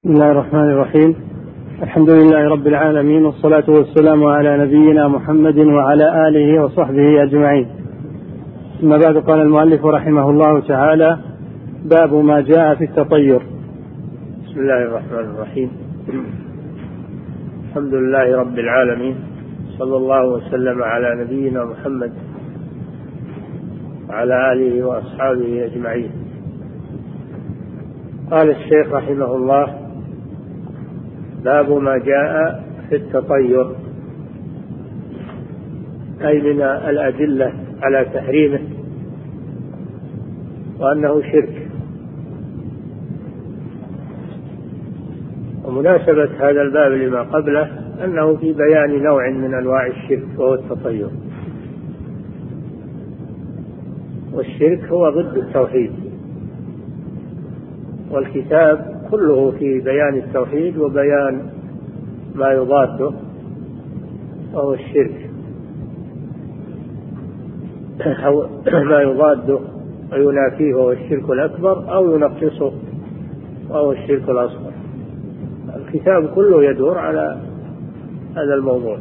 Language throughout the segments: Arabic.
بسم الله الرحمن الرحيم. الحمد لله رب العالمين، والصلاة والسلام على نبينا محمد وعلى آله وصحبه أجمعين. ثم بعد، قال المؤلف رحمه الله تعالى: باب ما جاء في التطير. بسم الله الرحمن الرحيم. الحمد لله رب العالمين، صلى الله وسلم على نبينا محمد وعلى آله وأصحابه أجمعين. قال الشيخ رحمه الله: باب ما جاء في التطير، أي من الأدلة على تحريمه وأنه شرك. ومناسبة هذا الباب لما قبله أنه في بيان نوع من أنواع الشرك وهو التطير، والشرك هو ضد التوحيد، والكتاب كله في بيان التوحيد وبيان ما يضاده وهو الشرك، ما يضاده وينافيه وهو الشرك الأكبر أو ينقصه وهو الشرك الأصغر. الكتاب كله يدور على هذا الموضوع.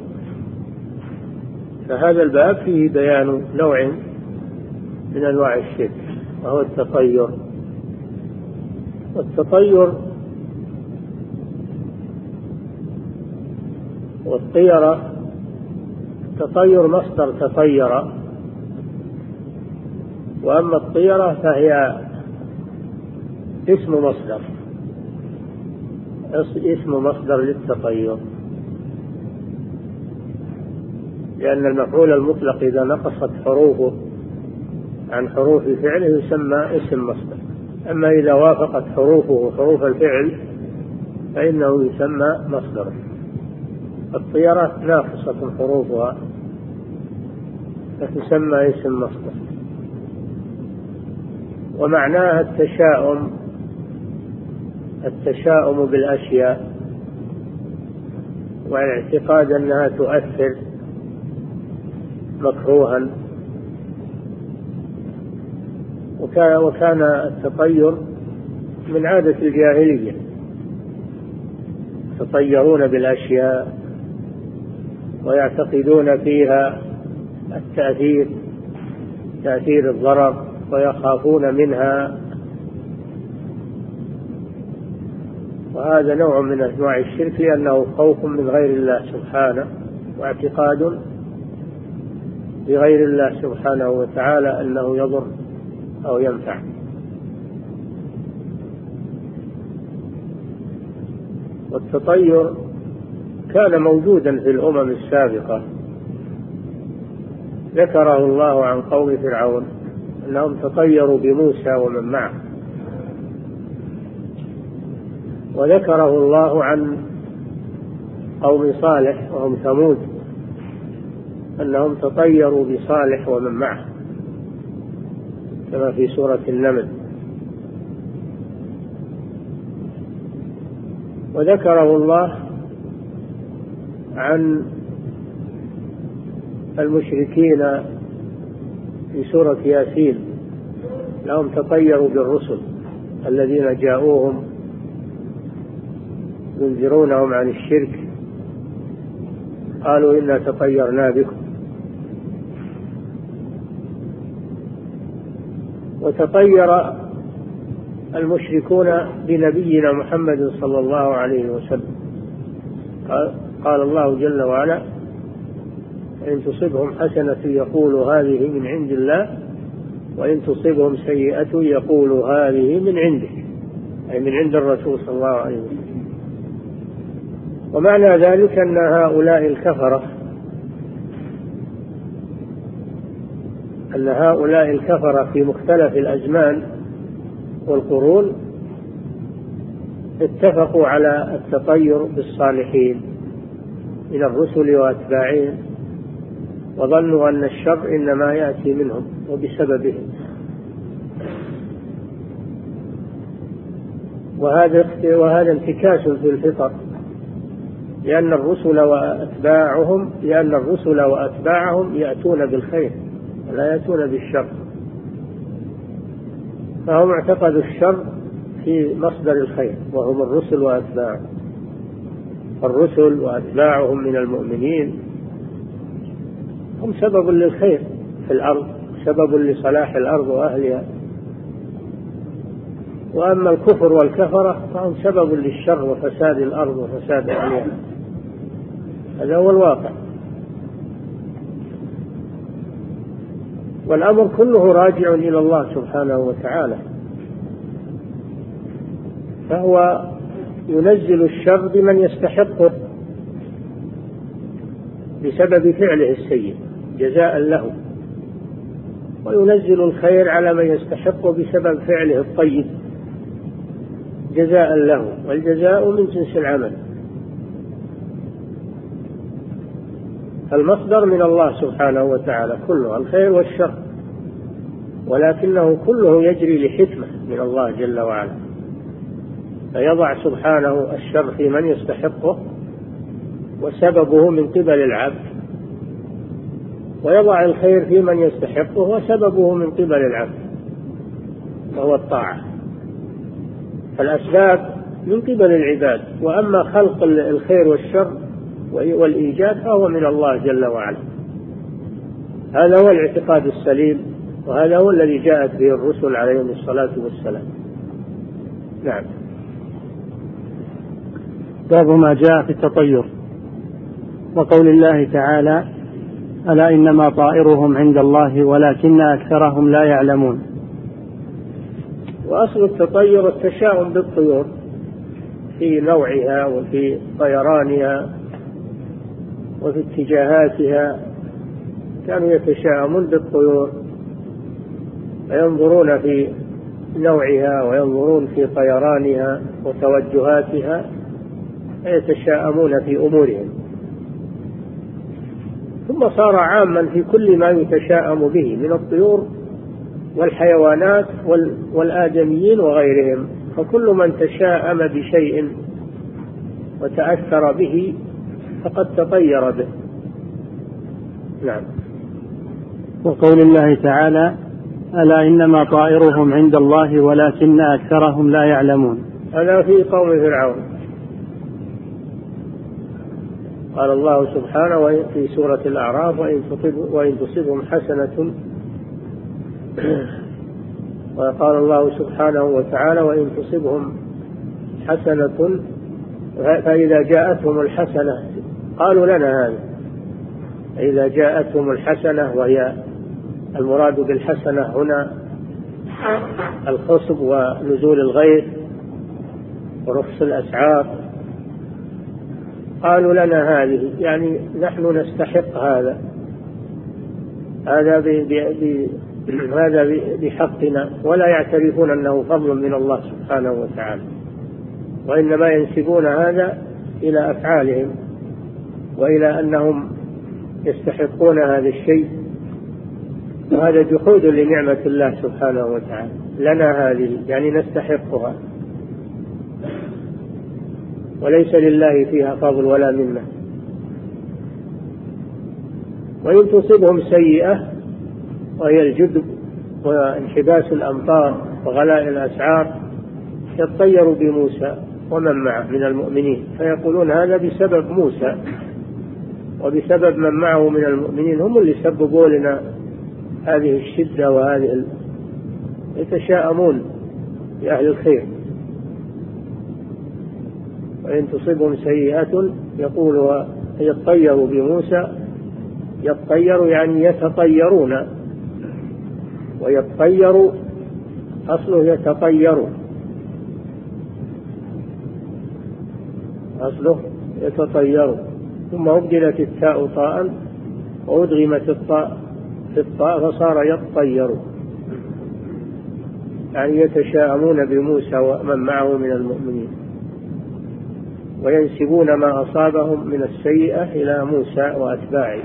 فهذا الباب فيه بيان نوع من أنواع الشرك وهو التطير. والتطير والطيرة، التطير مصدر تطير، وأما الطيرة فهي اسم مصدر للتطير، لأن المفعول المطلق إذا نقصت حروفه عن حروف فعله يسمى اسم مصدر، أما إذا وافقت حروفه حروف الفعل فإنه يسمى مصدر. الطيرة ناقصة حروفها فتسمى اسم مصدر. ومعناها التشاؤم بالأشياء والاعتقاد أنها تؤثر مكروها. وكان التطير من عادة الجاهلية، يتطيرون بالأشياء ويعتقدون فيها تأثير الضرر ويخافون منها، وهذا نوع من أنواع الشرك، لأنه خوف من غير الله سبحانه واعتقاد بغير الله سبحانه وتعالى أنه يضر أو ينفع. والتطير كان موجودا في الأمم السابقة، ذكره الله عن قوم فرعون أنهم تطيروا بموسى ومن معه، وذكره الله عن قوم صالح وهم ثمود أنهم تطيروا بصالح ومن معه كما في سورة النمل. وذكره الله عن المشركين في سورة ياسين، لهم تطيروا بالرسل الذين جاءوهم ينذرونهم عن الشرك، قالوا إنا تطيرنا بكم. وتطير المشركون بنبينا محمد صلى الله عليه وسلم. قال الله جل وعلا: إن تصبهم حسنة يقولوا هذه من عند الله، وإن تصبهم سيئة يقولوا هذه من عندك، أي من عند الرسول صلى الله عليه وسلم. ومعنى ذلك أن هؤلاء الكفرة في مختلف الأزمان والقرون اتفقوا على التطير بالصالحين من الرسل وأتباعهم، وظنوا أن الشر إنما يأتي منهم وبسببهم. وهذا انتكاس في الفطر، لأن الرسل وأتباعهم يأتون بالخير ولا يأتون بالشر، فهم اعتقدوا الشر في مصدر الخير وهم الرسل وأتباعهم. الرسل وأتباعهم من المؤمنين هم سبب للخير في الأرض، سبب لصلاح الأرض وأهلها. وأما الكفر والكفرة فهم سبب للشر وفساد الأرض وفساد أهلها. هذا هو الواقع. والأمر كله راجع إلى الله سبحانه وتعالى، فهو ينزل الشر بمن يستحقه بسبب فعله السيء جزاء له، وينزل الخير على من يستحقه بسبب فعله الطيب جزاء له، والجزاء من جنس العمل. المصدر من الله سبحانه وتعالى كله الخير والشر، ولكنه كله يجري لحكمة من الله جل وعلا، فيضع سبحانه الشر في من يستحقه وسببه من قبل العبد، ويضع الخير في من يستحقه وسببه من قبل العبد وهو الطاعة. فالأسباب من قبل العباد، وأما خلق الخير والشر والإيجاد فهو من الله جل وعلا. هذا هو الاعتقاد السليم، وهذا هو الذي جاءت به الرسل عليهم الصلاة والسلام. نعم. باب ما جاء في التطير، وقول الله تعالى: ألا إنما طائرهم عند الله ولكن أكثرهم لا يعلمون. وأصل التطير التشاؤم بالطيور في نوعها وفي طيرانها وفي اتجاهاتها. كانوا يتشاءمون بالطيور وينظرون في نوعها وينظرون في طيرانها وتوجهاتها، ويتشاءمون في أمورهم. ثم صار عاما في كل ما يتشاءم به من الطيور والحيوانات والآدميين وغيرهم، فكل من تشاءم بشيء وتأثر به فقد تطير به. نعم. وقول الله تعالى: ألا إنما طائرهم عند الله ولكن أكثرهم لا يعلمون. هذا في قوم فرعون. قال الله سبحانه في سورة الأعراف: وإن تصبهم حسنة. وقال الله سبحانه وتعالى: وإن تصبهم حسنة فإذا جاءتهم الحسنة قالوا لنا هذا. إذا جاءتهم الحسنة، وهي المراد بالحسنة هنا الخصب ونزول الغيث ورخص الأسعار، قالوا لنا هذه، يعني نحن نستحق هذا، هذا بحقنا، ولا يعترفون أنه فضل من الله سبحانه وتعالى، وإنما ينسبون هذا إلى أفعالهم وإلى أنهم يستحقون هذا الشيء، وهذا جحود لنعمة الله سبحانه وتعالى. لنا هذه، يعني نستحقها، وليس لله فيها فضل ولا منه. وإن تصبهم سيئة، وهي الجدب وانحباس الأمطار وغلاء الأسعار، يطيروا بموسى ومن معه من المؤمنين، فيقولون هذا بسبب موسى وبسبب من معه من المؤمنين، هم اللي سببوا لنا هذه الشدة وهذه يتشاءمون بأهل الخير. وإن تصبهم سيئة يقولوا يطيروا بموسى، يطير يعني يتطيرون، ويطير أصله يتطير، أصله يتطير، ثم أبدلت التاء طاء وأدغمت الطاء في الطاء فصار يطير، يعني يتشاءمون بموسى ومن معه من المؤمنين، وينسبون ما أصابهم من السيئة إلى موسى وأتباعه.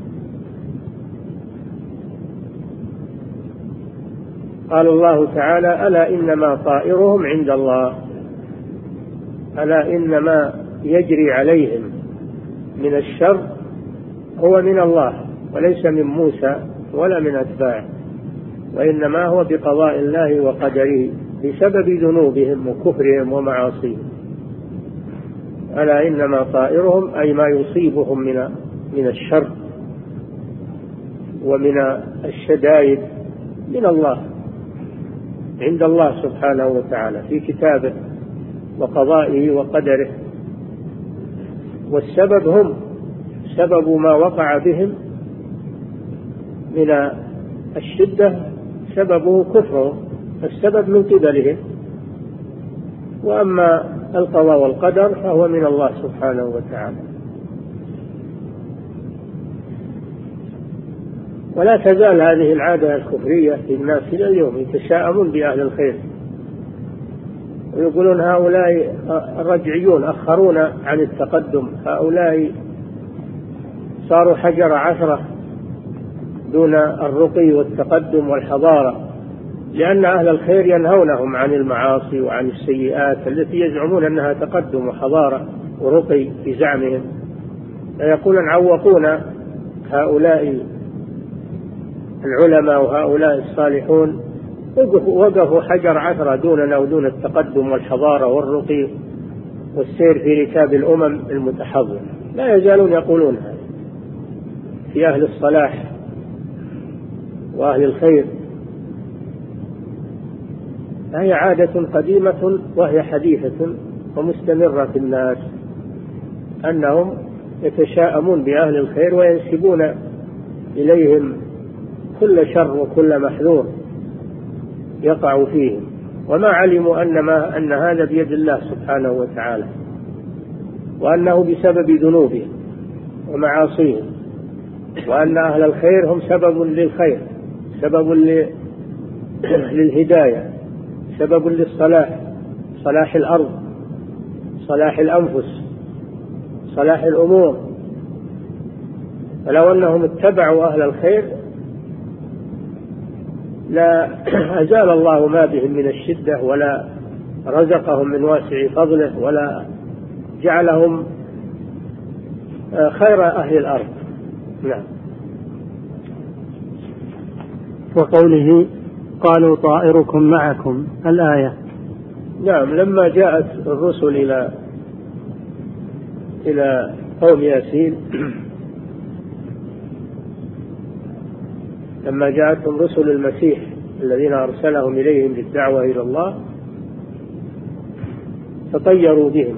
قال الله تعالى: ألا إنما طائرهم عند الله. ألا إنما يجري عليهم من الشر هو من الله، وليس من موسى ولا من أتباعه، وإنما هو بقضاء الله وقدره بسبب ذنوبهم وكفرهم ومعاصيهم. ألا إنما طائرهم أي ما يصيبهم من الشر ومن الشدائد من الله، عند الله سبحانه وتعالى في كتابه وقضائه وقدره. والسبب هم سبب ما وقع بهم من الشدة سببه كفرهم، السبب من قبلهم، وأما القضاء والقدر فهو من الله سبحانه وتعالى. ولا تزال هذه العادة الكفرية في الناس إلى اليوم، يتشاءمون بأهل الخير ويقولون هؤلاء الرجعيون أخرونا عن التقدم، هؤلاء صاروا حجر عثرة دون الرقي والتقدم والحضارة، لأن أهل الخير ينهونهم عن المعاصي وعن السيئات التي يزعمون أنها تقدم وحضارة ورقي في زعمهم، فيقولون عوقونا هؤلاء العلماء وهؤلاء الصالحون وقفوا حجر عثرة دوننا ودون التقدم والحضارة والرقي والسير في ركاب الأمم المتحضرة. لا يزالون يقولون هذا في أهل الصلاح وأهل الخير. هي عادة قديمة وهي حديثة ومستمرة في الناس، أنهم يتشاءمون بأهل الخير وينسبون إليهم كل شر وكل محذور يقع فيهم، وما علموا أن هذا بيد الله سبحانه وتعالى، وأنه بسبب ذنوبهم ومعاصيهم، وأن أهل الخير هم سبب للخير، سبب للهداية، سبب للصلاح، صلاح الأرض، صلاح الأنفس، صلاح الأمور. فلو أنهم اتبعوا أهل الخير لا أزال الله ما بهم من الشدة، ولا رزقهم من واسع فضله، ولا جعلهم خير أهل الأرض. نعم. وقوله قالوا طائركم معكم الآية. نعم، لما جاءت الرسل إلى قوم ياسين، لما جاءتهم رسل المسيح الذين أرسلهم إليهم بالدعوة إلى الله تطيروا بهم.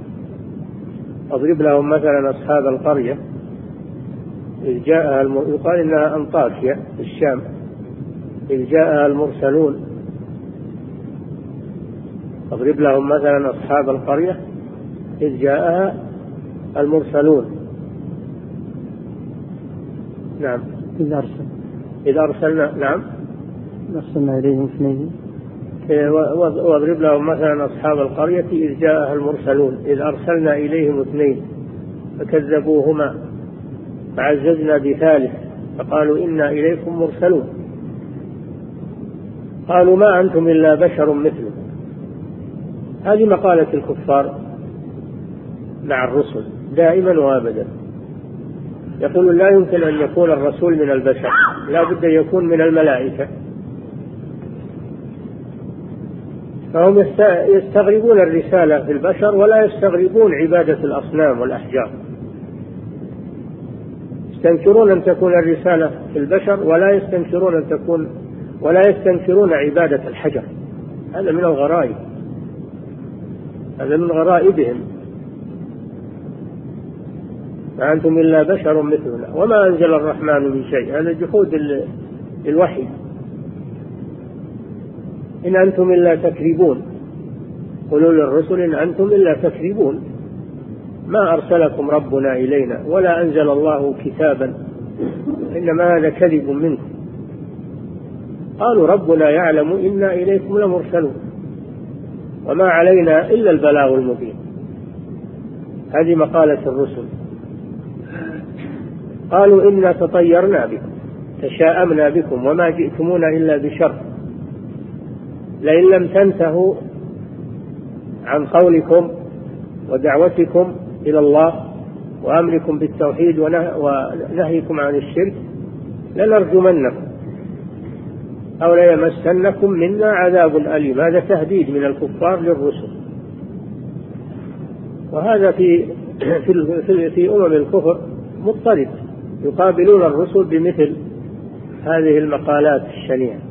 أضرب لهم مثلا أصحاب القرية إذ جاءها يقال إنها أنطاكيا في الشام، إذ جاءها المرسلون. أضرب لهم مثلا أصحاب القرية إذ جاءها المرسلون. نعم، إذ أرسلنا، نعم، أرسلنا إليهم اثنين. واضرب لهم مثلا أصحاب القرية إذ جاءها المرسلون إذ أرسلنا إليهم اثنين فكذبوهما فعززنا بثالث فقالوا إنا إليكم مرسلون قالوا ما أنتم إلا بشر مثلكم. هذه مقالة الكفار مع الرسل دائما وابدا، يقول لا يمكن أن يكون الرسول من البشر، لا بد أن يكون من الملائكة. فهم يستغربون الرسالة في البشر ولا يستغربون عبادة الأصنام والأحجار، يستنكرون أن تكون الرسالة في البشر ولا يستنكرون عبادة الحجر. هذا من الغرائب، هذا من غرائبهم. ما أنتم إلا بشر مثلنا وما أنزل الرحمن من شيء، هذا جحود الوحي. إن أنتم إلا تكذبون، قولوا للرسل إن أنتم إلا تكذبون، ما أرسلكم ربنا إلينا ولا أنزل الله كتابا، إنما هذا كذب منكم. قالوا ربنا يعلم إنا إليكم لمرسلون وما علينا إلا البلاغ المبين. هذه مقالة الرسل. قالوا إنا تطيرنا بكم تشاءمنا بكم وما جئتمونا إلا بشر، لئن لم تنتهوا عن قولكم ودعوتكم إلى الله وأمركم بالتوحيد ونهيكم عن الشرك لنرجمنكم. أو ليمسنكم منا عذاب أليم. هذا تهديد من الكفار للرسل، وهذا في أمم الكفر مضطرد، يقابلون الرسل بمثل هذه المقالات الشنيعة.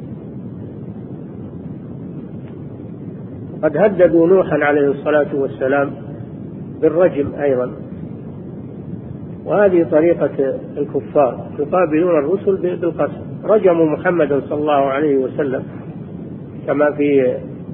قد هددوا نوحا عليه الصلاة والسلام بالرجم أيضا، وهذه طريقة الكفار، يقابلون الرسل بالقتل. رجموا محمدا صلى الله عليه وسلم كما في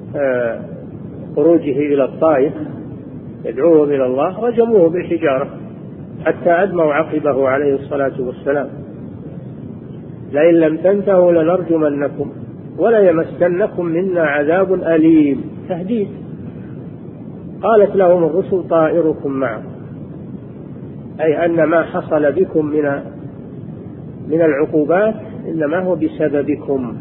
خروجه إلى الطائف يدعوهم إلى الله، رجموه بالحجارة حتى أدموا عقبه عليه الصلاة والسلام. لئن لم تنتهوا لنرجمنكم وليمسنكم منا عذاب أليم، تهديد. قالت لهم الرسل طائركم معكم، أي أن ما حصل بكم من العقوبات إنما هو بسببكم،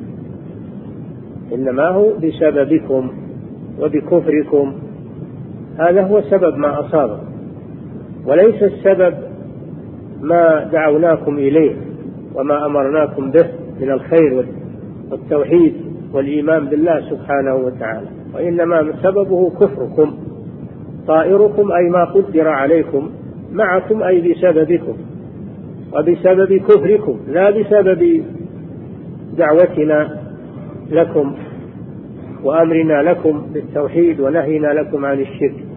إنما هو بسببكم وبكفركم، هذا هو سبب ما أصاب، وليس السبب ما دعوناكم إليه وما أمرناكم به من الخير والتوحيد والإيمان بالله سبحانه وتعالى، وإنما سببه كفركم. طائركم أي ما قدر عليكم معكم، أي بسببكم وبسبب كفركم، لا بسبب دعوتنا لكم وأمرنا لكم بالتوحيد ونهينا لكم عن الشرك.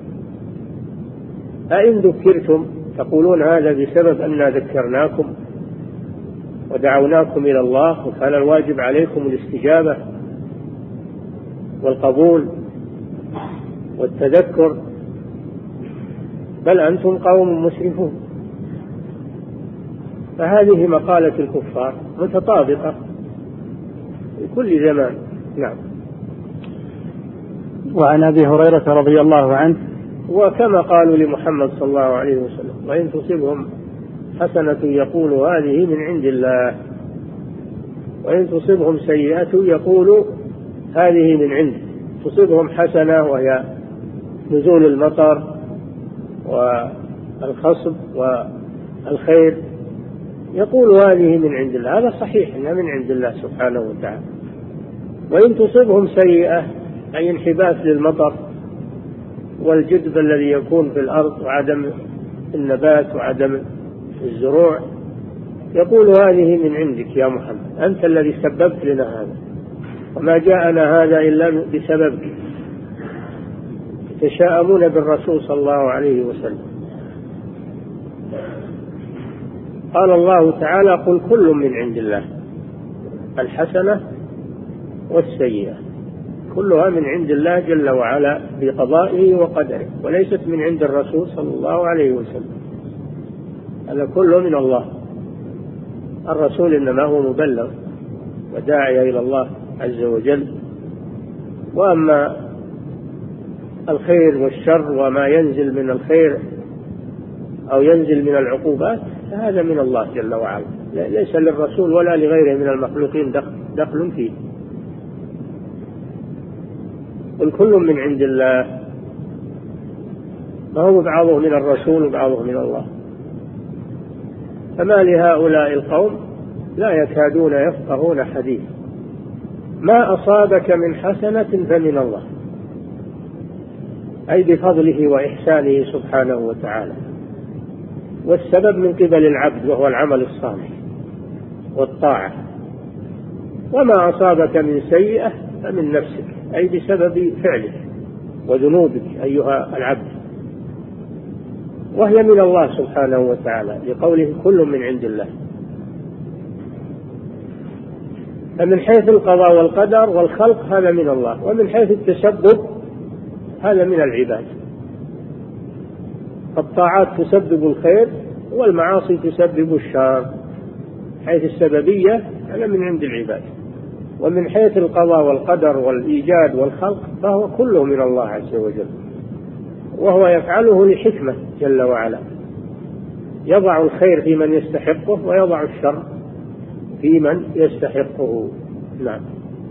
أئن ذكرتم تقولون هذا بسبب أننا ذكرناكم ودعوناكم إلى الله وكان الواجب عليكم الاستجابة والقبول والتذكر، بل أنتم قوم مسرفون. فهذه مقالة الكفار متطابقة في كل زمان. نعم. وعن أبي هريرة رضي الله عنه، وكما قالوا لمحمد صلى الله عليه وسلم: وإن تصبهم حسنة يقول هذه من عند الله، وإن تصبهم سيئة يقول هذه من عندك. تصبهم حسنة وهي نزول المطر والخصب والخير، يقول هذه من عند الله، هذا صحيح أنها من عند الله سبحانه وتعالى. وإن تصبهم سيئة أي انحباس للمطر والجدب الذي يكون في الأرض وعدم النبات وعدم الزروع، يقول هذه من عندك يا محمد، أنت الذي سببت لنا هذا، وما جاءنا هذا إلا بسببك. يتشاءمون بالرسول صلى الله عليه وسلم. قال الله تعالى: قل كل من عند الله، الحسنة والسيئة كلها من عند الله جل وعلا بقضائه وقدره، وليست من عند الرسول صلى الله عليه وسلم، هذا كله من الله. الرسول إنما هو مبلغ وداعي إلى الله عز وجل، وأما الخير والشر وما ينزل من الخير أو ينزل من العقوبات فهذا من الله جل وعلا، ليس للرسول ولا لغيره من المخلوقين دخل فيه. قل كل من عند الله، فهو بعضه من الرسول وبعضه من الله. فما لهؤلاء القوم لا يكادون يفقهون حديث. ما أصابك من حسنة فمن الله، أي بفضله وإحسانه سبحانه وتعالى، والسبب من قبل العبد وهو العمل الصالح والطاعة. وما أصابك من سيئة فمن نفسك، أي بسبب فعلك وذنوبك أيها العبد، وهي من الله سبحانه وتعالى لقوله كل من عند الله. فمن حيث القضاء والقدر والخلق هذا من الله، ومن حيث التسبب هذا من العباد. الطاعات تسبب الخير والمعاصي تسبب الشر، حيث السببية هذا من عند العباد. ومن حيث القضاء والقدر والإيجاد والخلق فهو كله من الله عز وجل، وهو يفعله لحكمة جل وعلا، يضع الخير في من يستحقه ويضع الشر في من يستحقه. نعم.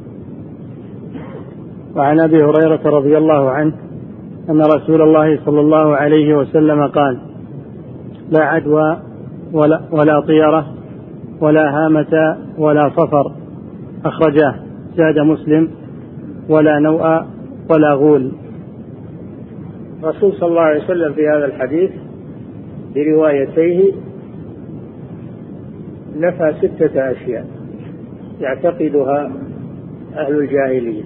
وعن أبي هريرة رضي الله عنه أن رسول الله صلى الله عليه وسلم قال: لا عدوى ولا طيرة ولا هامة ولا صفر أخرجاه. زاد مسلم: ولا نوء ولا غول. الرسول صلى الله عليه وسلم في هذا الحديث بروايتيه نفى 6 أشياء يعتقدها أهل الجاهلية.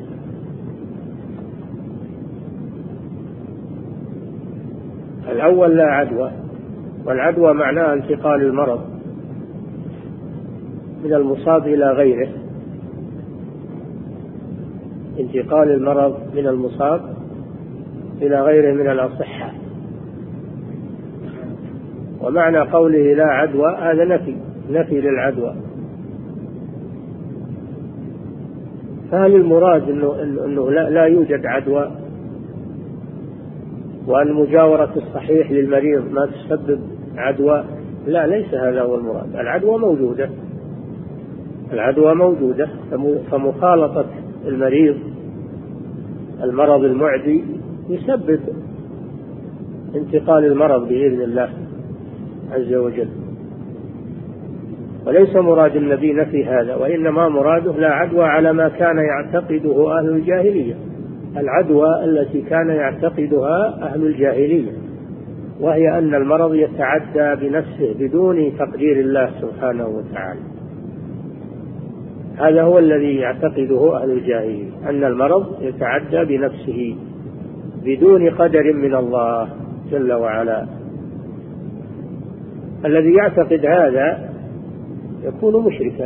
الأول: لا عدوى، والعدوى معناها انتقال المرض من المصاب إلى غيره، انتقال المرض من المصاب إلى غيره من الأصحة. ومعنى قوله لا عدوى هذا نفي للعدوى. فهل المراد أنه لا يوجد عدوى، وأن مجاورة الصحيح للمريض ما تسبب عدوى؟ لا، ليس هذا هو المراد. العدوى موجودة، فمخالطة المرض المعدي يسبب انتقال المرض بإذن الله عز وجل. وليس مراد النبي نفي هذا، وإنما مراده لا عدوى على ما كان يعتقده أهل الجاهلية، العدوى التي كان يعتقدها أهل الجاهلية، وهي أن المرض يتعدى بنفسه بدون تقدير الله سبحانه وتعالى. هذا هو الذي يعتقده أهل الجاهلية، أن المرض يتعدى بنفسه بدون قدر من الله جل وعلا. الذي يعتقد هذا يكون مشركا،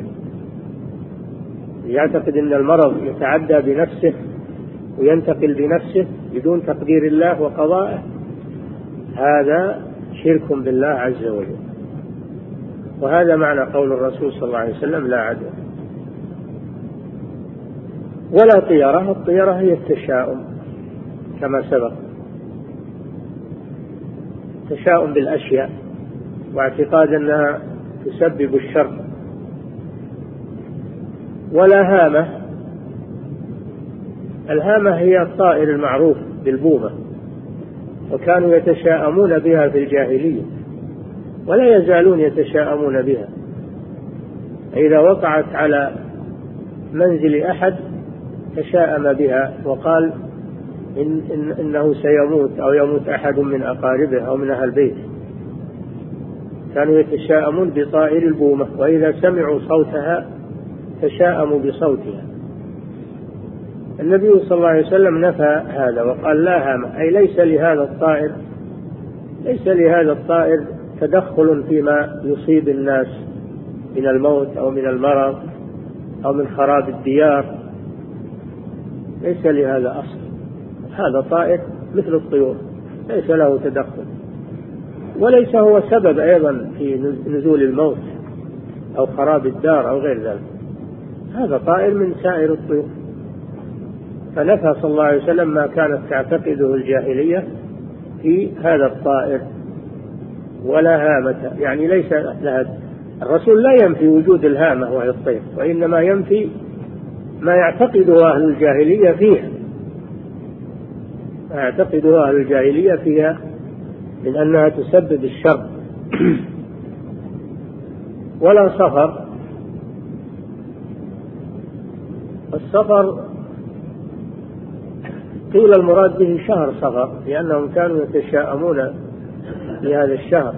يعتقد أن المرض يتعدى بنفسه وينتقل بنفسه بدون تقدير الله وقضائه، هذا شرك بالله عز وجل. وهذا معنى قول الرسول صلى الله عليه وسلم لا عدوى. ولا طيرة، الطيرة هي التشاؤم كما سبق، تشاؤم بالأشياء واعتقاد أنها تسبب الشر. ولا هامة، الهامة هي الطائر المعروف بالبومة، وكانوا يتشاءمون بها في الجاهلية ولا يزالون يتشاءمون بها. إذا وقعت على منزل أحد تشاءم بها وقال إنه سيموت أو يموت أحد من أقاربه أو من أهل بيته. كانوا يتشاءمون بطائر البومة، وإذا سمعوا صوتها تشاءموا بصوتها. النبي صلى الله عليه وسلم نفى هذا وقال لا هامة، أي ليس لهذا الطائر تدخل فيما يصيب الناس من الموت أو من المرض أو من خراب الديار، ليس لهذا أصل. هذا طائر مثل الطيور ليس له تدخل، وليس هو سبب أيضا في نزول الموت أو خراب الدار أو غير ذلك. هذا طائر من سائر الطيور. فنفى صلى الله عليه وسلم ما كانت تعتقده الجاهلية في هذا الطائر. ولا هامة يعني ليس لها. الرسول لا ينفي وجود الهامة وهي الطير، وإنما ينفي ما يعتقده أهل الجاهلية فيها، من أنها تسبب الشر. ولا صفر، الصفر قيل المراد به شهر صفر، لأنهم كانوا يتشاءمون بهذا الشهر،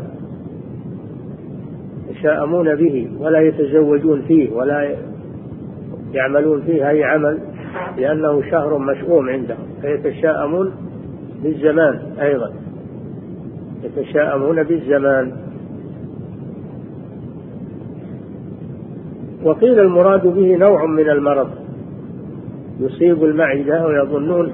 يتشاءمون به ولا يتزوجون فيه ولا يعملون فيه أي عمل، لأنه شهر مشؤوم عندهم، فيتشاءمون بالزمان أيضا، يتشاءمون بالزمان. وقيل المراد به نوع من المرض يصيب المعدة ويظنون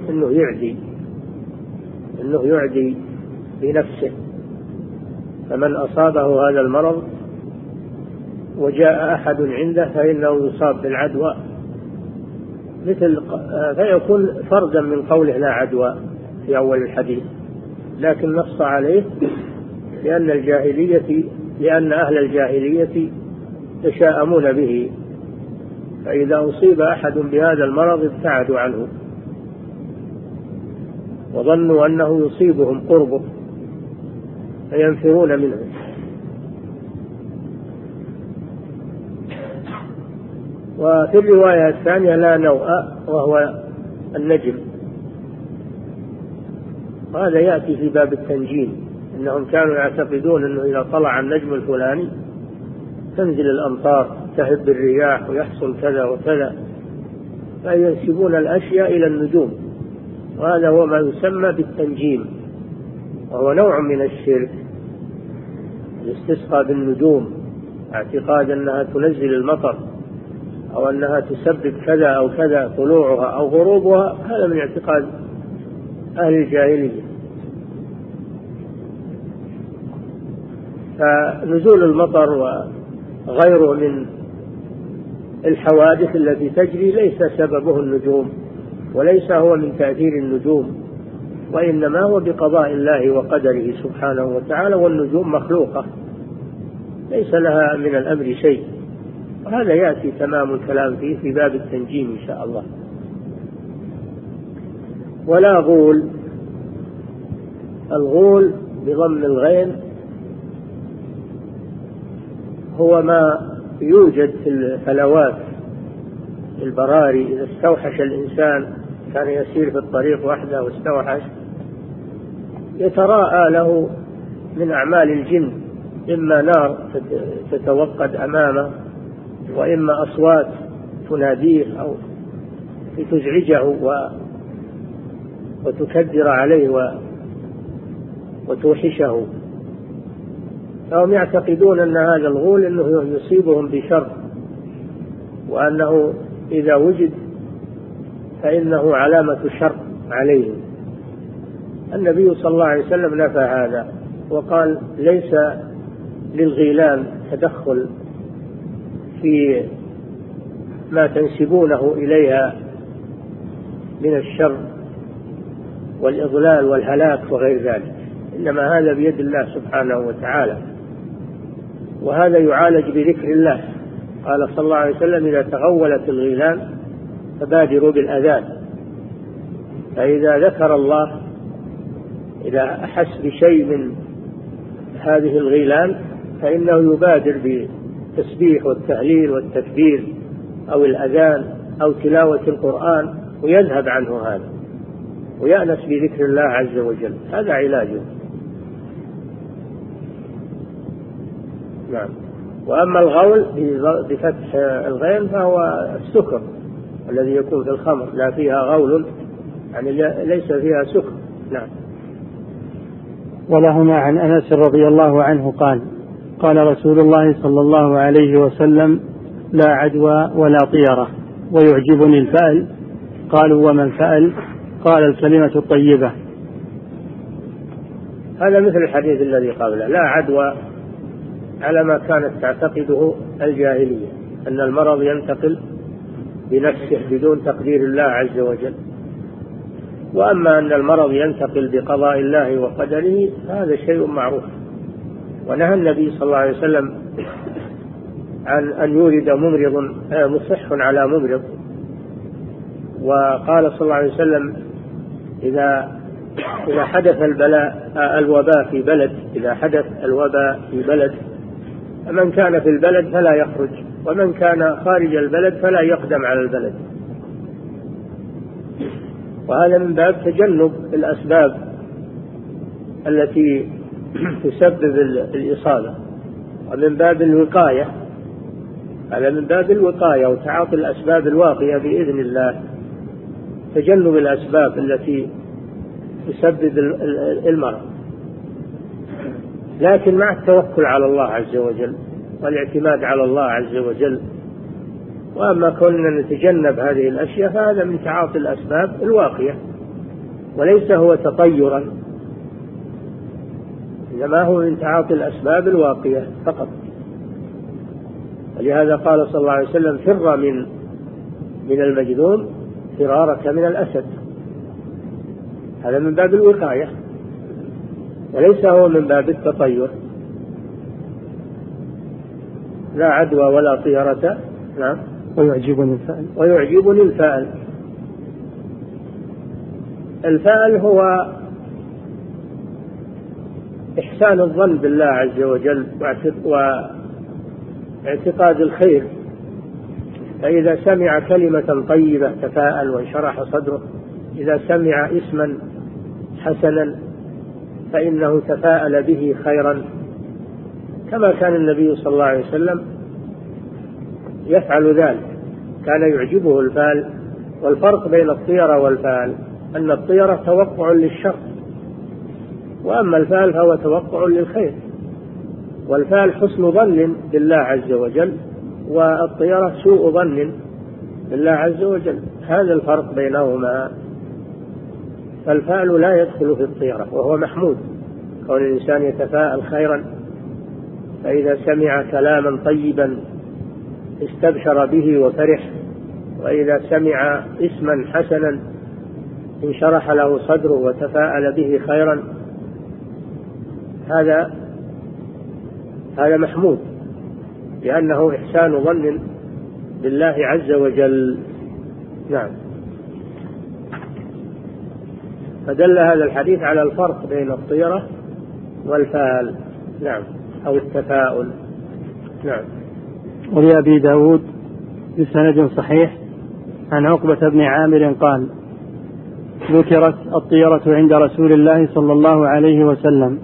أنه يعدي بنفسه، فمن أصابه هذا المرض وجاء أحد عنده فإنه يصاب بالعدوى، فيكون فردا من قوله لا عدوى في أول الحديث، لكن نص عليه لأن أهل الجاهلية يتشاءمون به، فإذا أصيب أحد بهذا المرض ابتعدوا عنه وظنوا أنه يصيبهم قربه فينفرون منه. وفي الرواية الثانية لا نوء وهو النجم. وهذا يأتي في باب التنجيم، إنهم كانوا يعتقدون أنه إذا طلع النجم الفلاني تنزل الأمطار، تهب الرياح، ويحصل كذا وكذا، فينسبون الأشياء إلى النجوم، وهذا هو ما يسمى بالتنجيم، وهو نوع من الشرك، الاستسقاء بالنجوم، اعتقاد أنها تنزل المطر أو أنها تسبب كذا أو كذا، طلوعها أو غروبها، هذا من اعتقاد أهل الجاهلية. فنزول المطر وغيره من الحوادث التي تجري ليس سببه النجوم، وليس هو من تأثير النجوم، وإنما هو بقضاء الله وقدره سبحانه وتعالى، والنجوم مخلوقة ليس لها من الأمر شيء. وهذا يأتي تمام الكلام فيه في باب التنجيم إن شاء الله. ولا غول، الغول بضم الغين هو ما يوجد في الفلوات، البراري، إذا استوحش الإنسان، كان يسير في الطريق وحده واستوحش، يتراءى له من أعمال الجن، إما نار تتوقد أمامه، وإما أصوات تناديه أو تزعجه وتكدر عليه وتوحشه. فهم يعتقدون أن هذا الغول أنه يصيبهم بشر، وأنه إذا وجد فإنه علامة شر عليهم. النبي صلى الله عليه وسلم نفى هذا وقال: ليس للغيلان تدخل في ما تنسبونه إليها من الشر والإضلال والهلاك وغير ذلك، إنما هذا بيد الله سبحانه وتعالى، وهذا يعالج بذكر الله. قال صلى الله عليه وسلم: إذا تغولت الغيلان فبادروا بالأذان. فإذا ذكر الله، إذا أحس بشيء من هذه الغيلان فإنه يبادر بالتسبيح والتهليل والتكبير أو الأذان أو تلاوة القرآن، ويذهب عنه هذا ويأنس بذكر الله عز وجل. هذا علاجه. نعم. وأما الغول بفتح الغين فهو السكر الذي يكون في الخمر، لا فيها غول، يعني ليس فيها سكر. نعم. ولهما عن أنس رضي الله عنه قال: قال رسول الله صلى الله عليه وسلم: لا عدوى ولا طيرة، ويعجبني الفأل. قالوا: وما الفأل؟ قال: الكلمة الطيبة. هذا مثل الحديث الذي قبله: لا عدوى على ما كانت تعتقده الجاهلية، أن المرض ينتقل بنفسه بدون تقدير الله عز وجل. وأما أن المرض ينتقل بقضاء الله وقدره هذا شيء معروف. ونهى النبي صلى الله عليه وسلم عن أن يورد مصح على ممرض. وقال صلى الله عليه وسلم: إذا حدث الوباء في بلد، إذا حدث الوباء في بلد، فمن كان في البلد فلا يخرج، ومن كان خارج البلد فلا يقدم على البلد. وهذا من باب تجنب الأسباب التي تسبب الإصابة، ومن باب الوقاية. هذا من باب الوقاية وتعاطي الأسباب الواقية بإذن الله، تجنب الأسباب التي تسبب المرض، لكن مع التوكل على الله عز وجل والاعتماد على الله عز وجل. وأما كنا نتجنب هذه الأشياء فهذا من تعاطي الأسباب الواقية، وليس هو تطيرا، إنما هو من تعاطي الأسباب الواقية فقط. ولهذا قال صلى الله عليه وسلم: فر من المجذوم فرارك من الأسد. هذا من باب الوقاية وليس هو من باب التطير. لا عدوى ولا طيرة. نعم. ويعجبني الفأل. الفأل هو إحسان الظن بالله عز وجل واعتقاد الخير فإذا سمع كلمة طيبة تفاءل وانشرح صدره، إذا سمع اسما حسنا فإنه تفاءل به خيرا، كما كان النبي صلى الله عليه وسلم يفعل ذلك، كان يعجبه الفال. والفرق بين الطيرة والفال أن الطيرة توقع للشر، وأما الفال فهو توقع للخير. والفال حسن ظن بالله عز وجل، والطيرة سوء ظن بالله عز وجل، هذا الفرق بينهما. فالفال لا يدخل في الطيرة، وهو محمود كون الإنسان يتفاءل خيرا، فإذا سمع كلاما طيبا استبشر به وفرح، وإذا سمع اسما حسنا انشرح له صدره وتفاءل به خيرا، هذا محمود، لأنه إحسان ظن بالله عز وجل. نعم. فدل هذا الحديث على الفرق بين الطيرة والفال، نعم، أو التفاؤل. نعم. ولأبي داود بسند صحيح عن عقبة بن عامر قال: ذكرت الطيرة عند رسول الله صلى الله عليه وسلم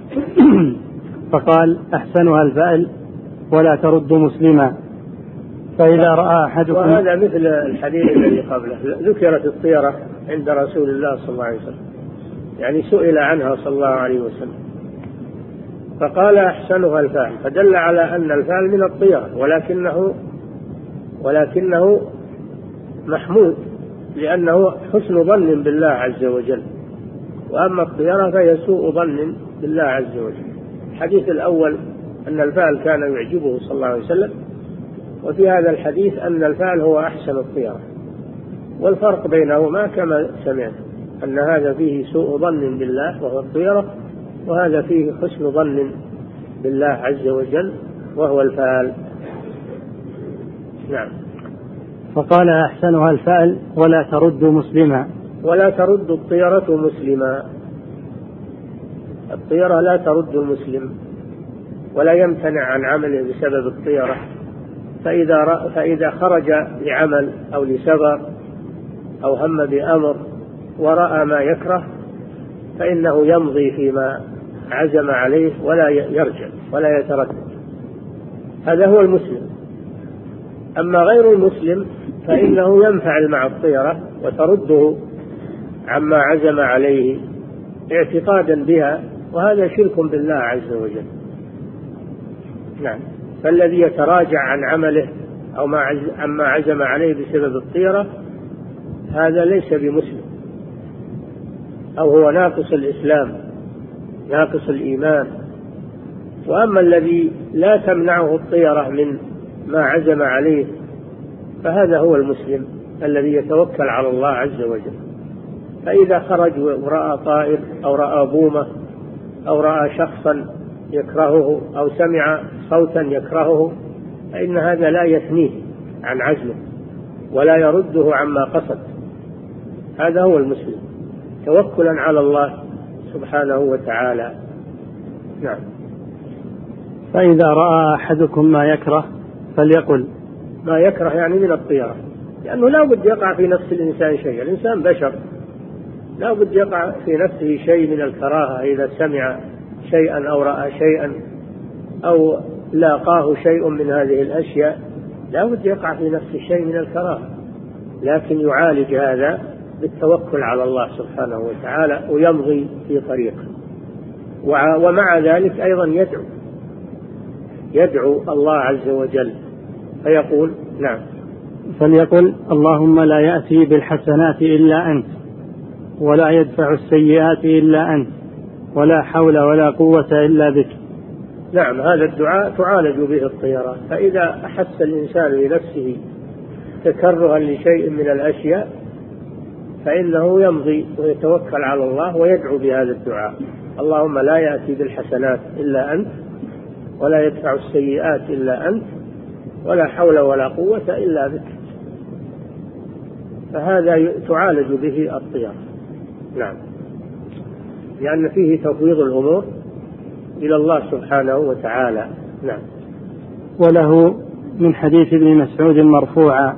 فقال: أحسنها الفأل ولا ترد مسلما، فإذا رأى أحدكم. وهذا مثل الحديث الذي قبله، ذكرت الطيرة عند رسول الله صلى الله عليه وسلم، يعني سئل عنها صلى الله عليه وسلم فقال: أحسنها الفأل، فدل على أن الفأل من الطيرة، ولكنه محمود لأنه حسن ظن بالله عز وجل، وأما الطيرة فهي سوء ظن بالله عز وجل. الحديث الأول أن الفأل كان يعجبه صلى الله عليه وسلم، وفي هذا الحديث أن الفأل هو أحسن الطيرة، والفرق بينهما كما سمعت أن هذا فيه سوء ظن بالله وهو الطيرة، وهذا فيه حسن ظن بالله عز وجل وهو الفأل. نعم. فقال: أحسنها الفأل ولا ترد مسلما. ولا ترد الطيرة مسلما، الطيرة لا ترد المسلم ولا يمتنع عن عمله بسبب الطيرة، فإذا خرج لعمل أو لسفر أو هم بأمر ورأى ما يكره فإنه يمضي فيما عزم عليه ولا يرجع ولا يتردد، هذا هو المسلم. أما غير المسلم فإنه ينفعل مع الطيرة وترده عما عزم عليه اعتقادا بها، وهذا شرك بالله عز وجل. نعم. فالذي يتراجع عن عمله أو عما عزم عليه بسبب الطيرة هذا ليس بمسلم، أو هو ناقص الإسلام ناقص الإيمان. وأما الذي لا تمنعه الطيرة من ما عزم عليه فهذا هو المسلم الذي يتوكل على الله عز وجل. فإذا خرج ورأى طائر أو رأى بومة أو رأى شخصا يكرهه أو سمع صوتا يكرهه فإن هذا لا يثنيه عن عزمه ولا يرده عما قصد، هذا هو المسلم توكلا على الله سبحانه وتعالى. نعم. فإذا رأى أحدكم ما يكره فليقل. ما يكره يعني من الطيرة، لأنه لا بد يقع في نفس الإنسان شيء، الإنسان بشر لا بد يقع في نفسه شيء من الكراهة إذا سمع شيئا أو رأى شيئا أو لاقاه شيء من هذه الأشياء، لا بد يقع في نفسه شيء من الكراهة، لكن يعالج هذا بالتوكل على الله سبحانه وتعالى ويمضي في طريقه. ومع ذلك أيضا يدعو الله عز وجل فيقول: نعم. فليقل: اللهم لا يأتي بالحسنات إلا أنت، ولا يدفع السيئات إلا أنت، ولا حول ولا قوة إلا بك. نعم. هذا الدعاء تعالج به الطيرة. فإذا أحس الإنسان لنفسه تكرها لشيء من الأشياء فإنه يمضي ويتوكل على الله ويدعو بهذا الدعاء: اللهم لا يأتي بالحسنات إلا أنت، ولا يدفع السيئات إلا أنت، ولا حول ولا قوة إلا بك. فهذا تعالج به الطيرة. نعم. لأن فيه تفويض الأمور إلى الله سبحانه وتعالى. نعم. وله من حديث ابن مسعود مرفوعا: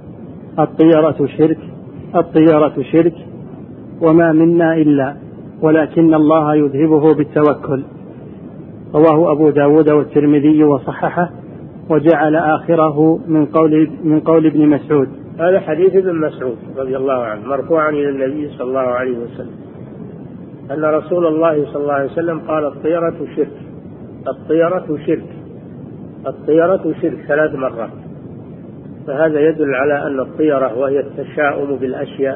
الطيرة شرك وما منا إلا ولكن الله يذهبه بالتوكل. رواه أبو داود والترمذي وصححه، وجعل آخره من قول ابن مسعود. هذا حديث ابن مسعود رضي الله عنه مرفوعا إلى النبي صلى الله عليه وسلم أن رسول الله صلى الله عليه وسلم قال: الطيرة شرك، الطيرة شرك، الطيرة شرك 3 مرات. فهذا يدل على أن الطيرة وهي التشاؤم بالأشياء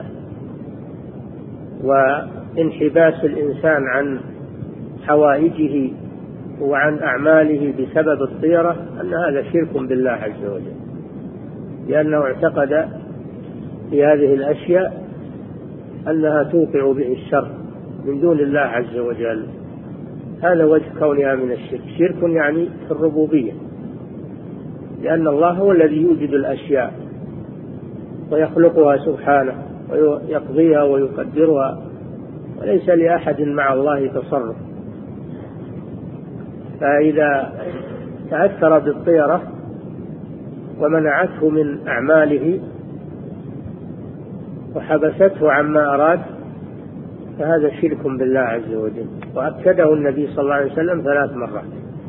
وانحباس الإنسان عن حوائجه وعن أعماله بسبب الطيرة، أن هذا شرك بالله عز وجل، لأنه اعتقد في هذه الأشياء أنها توقع به الشر من دون الله عز وجل. هذا وجه كونها من الشرك. شرك يعني في الربوبية، لأن الله هو الذي يوجد الأشياء ويخلقها سبحانه ويقضيها ويقدرها، وليس لأحد مع الله تصرف. فإذا تأثر بالطيرة ومنعته من أعماله وحبسته عما أراد فهذا شرك بالله عز وجل. وأكده النبي صلى الله عليه وسلم 3 مرات،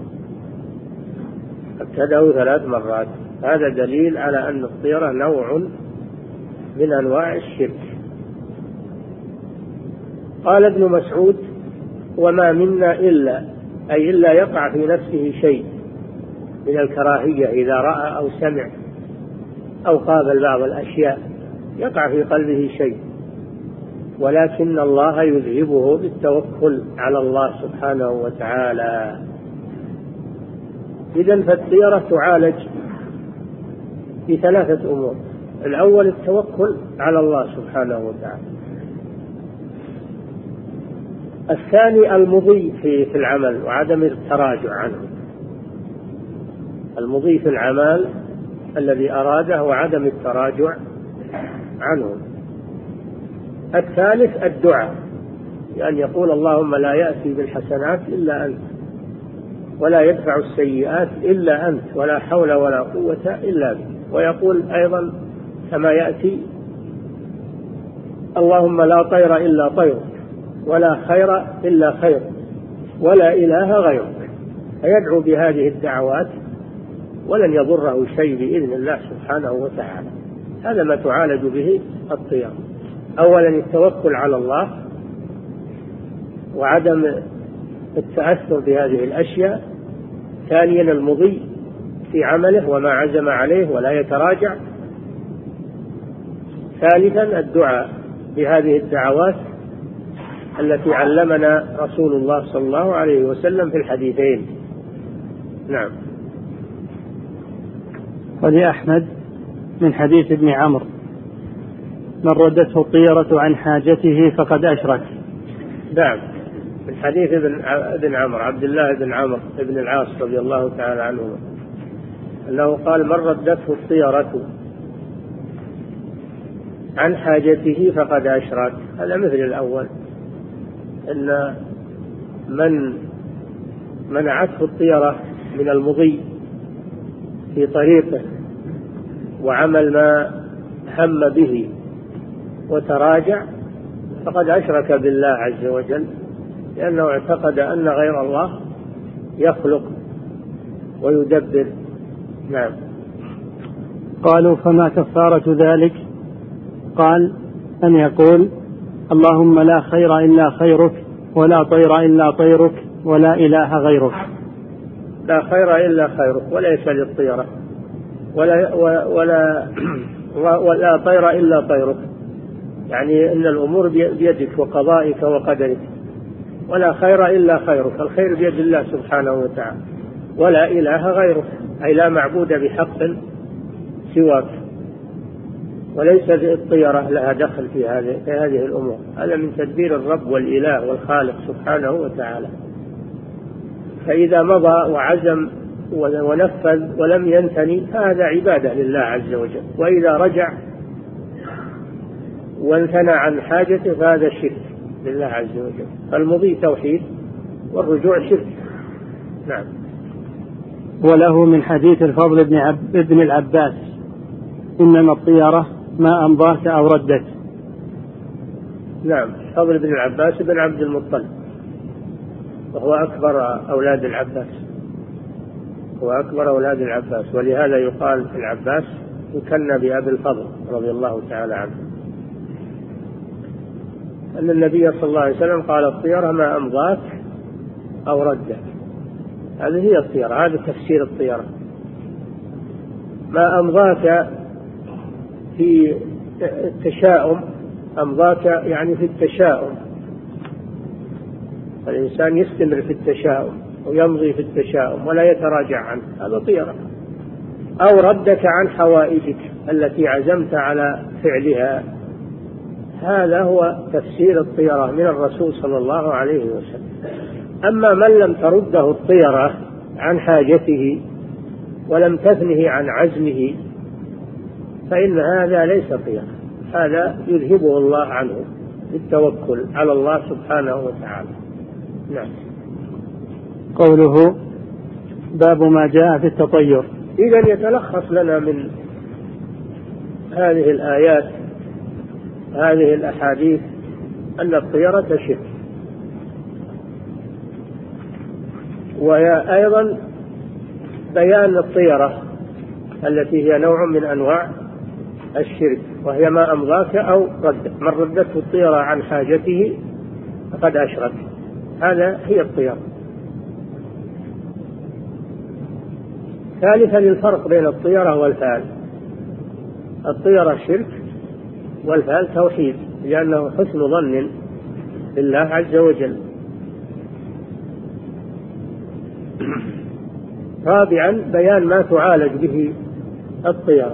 أكده 3 مرات. هذا دليل على أن الطيرة نوع من أنواع الشرك. قال ابن مسعود: وما منا إلا يقع في نفسه شيء من الكراهية إذا رأى أو سمع أو قابل بعض الأشياء، يقع في قلبه شيء، ولكن الله يذهبه بالتوكل على الله سبحانه وتعالى. إذن فالطيرة تعالج ب3 أمور: الأول التوكل على الله سبحانه وتعالى، الثاني المضي في العمل وعدم التراجع عنه، المضي في العمل الذي أراده وعدم التراجع عنه، الثالث الدعاء، لأن يقول: اللهم لا يأتي بالحسنات إلا أنت ولا يدفع السيئات إلا أنت ولا حول ولا قوة إلا بك. ويقول أيضا كما يأتي: اللهم لا طير إلا طيرك ولا خير إلا خيرك ولا إله غيرك. فيدعو بهذه الدعوات ولن يضره شيء بإذن الله سبحانه وتعالى. هذا ما تعالج به الطيرة: أولا التوكل على الله وعدم التأثر بهذه الأشياء، ثانيا المضي في عمله وما عزم عليه ولا يتراجع، ثالثا الدعاء بهذه الدعوات التي علمنا رسول الله صلى الله عليه وسلم في الحديثين. نعم. ولأحمد من حديث ابن عمرو: من ردته الطيرة عن حاجته فقد أشرك. نعم، من حديث ابن عمرو عبد الله بن عمرو بن العاص رضي الله تعالى عنه أنه قال: من ردته الطيرة عن حاجته فقد أشرك. هذا مثل الأول، أن من منعته الطيرة من المضي في طريقه وعمل ما هم به وتراجع فقد أشرك بالله عز وجل، لأنه اعتقد أن غير الله يخلق ويدبر. نعم. قالوا: فما كفارة ذلك؟ قال: أن يقول: اللهم لا خير إلا خيرك ولا طير إلا طيرك ولا إله غيرك. لا خير إلا خيرك وليس للطيرة، ولا طير إلا طيرك، يعني أن الأمور بيدك وقضائك وقدرك. ولا خير إلا خيرك، الخير بيد الله سبحانه وتعالى. ولا إله غيرك، أي لا معبود بحق سواك، وليس الطيرة لها دخل في هذه الأمور. هذا من تدبير الرب والإله والخالق سبحانه وتعالى. فإذا مضى وعزم ونفذ ولم ينثني فهذا عبادة لله عز وجل، وإذا رجع وانثنى عن حاجته فهذا شرك لله عز وجل. فالمضي توحيد والرجوع شرك. نعم. وله من حديث الفضل بن العباس: إنما الطيرة ما أمضاك أو ردت. نعم، الفضل بن العباس بن عبد المطلب، وهو أكبر أولاد العباس، ولهذا يقال في العباس يكنى بأبي الفضل رضي الله تعالى عنه، أن النبي صلى الله عليه وسلم قال: الطيرة ما أمضاك أو ردت. هذه هي الطيرة، هذا تفسير الطيرة. ما أمضاك في التشاؤم، أمضاك يعني في التشاؤم، الإنسان يستمر في التشاؤم ويمضي في التشاؤم ولا يتراجع عنه، هذا طيرة. أو ردك عن حوائجك التي عزمت على فعلها، هذا هو تفسير الطيرة من الرسول صلى الله عليه وسلم. أما من لم ترده الطيرة عن حاجته ولم تثنه عن عزمه فإن هذا ليس طيرة، هذا يذهبه الله عنه بالتوكل على الله سبحانه وتعالى. نعم. قوله: باب ما جاء في التطير. إذن يتلخص لنا من هذه الآيات هذه الأحاديث أن الطيرة شرك، وأيضا بيان الطيرة التي هي نوع من أنواع الشرك، وهي ما أمضاك أو ردت. من ردته الطيرة عن حاجته فقد أشرك، هذا هي الطيرة. ثالثا الفرق بين الطيرة والفعل. الطيرة شرك والفعل توحيد، لأنه حسن ظن بالله عز وجل. رابعا بيان ما تعالج به الطيرة،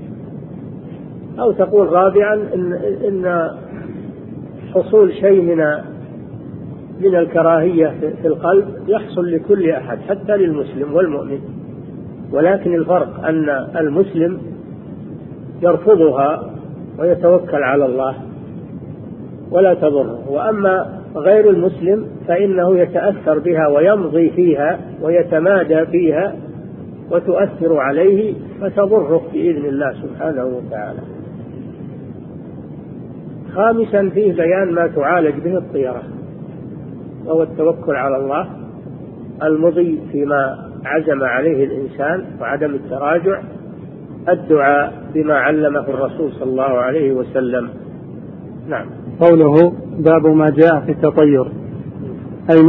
أو تقول رابعا إن حصول شيء من الكراهية في القلب يحصل لكل أحد حتى للمسلم والمؤمن، ولكن الفرق أن المسلم يرفضها ويتوكل على الله ولا تضره، وأما غير المسلم فإنه يتأثر بها ويمضي فيها ويتمادى فيها وتؤثر عليه فتضره بإذن الله سبحانه وتعالى. خامسا فيه بيان ما تعالج به الطيرة، وهو التوكل على الله، المضي فيما عزم عليه الإنسان وعدم التراجع، الدعاء بما علمه الرسول صلى الله عليه وسلم. نعم. قوله: باب ما جاء في التطير، أي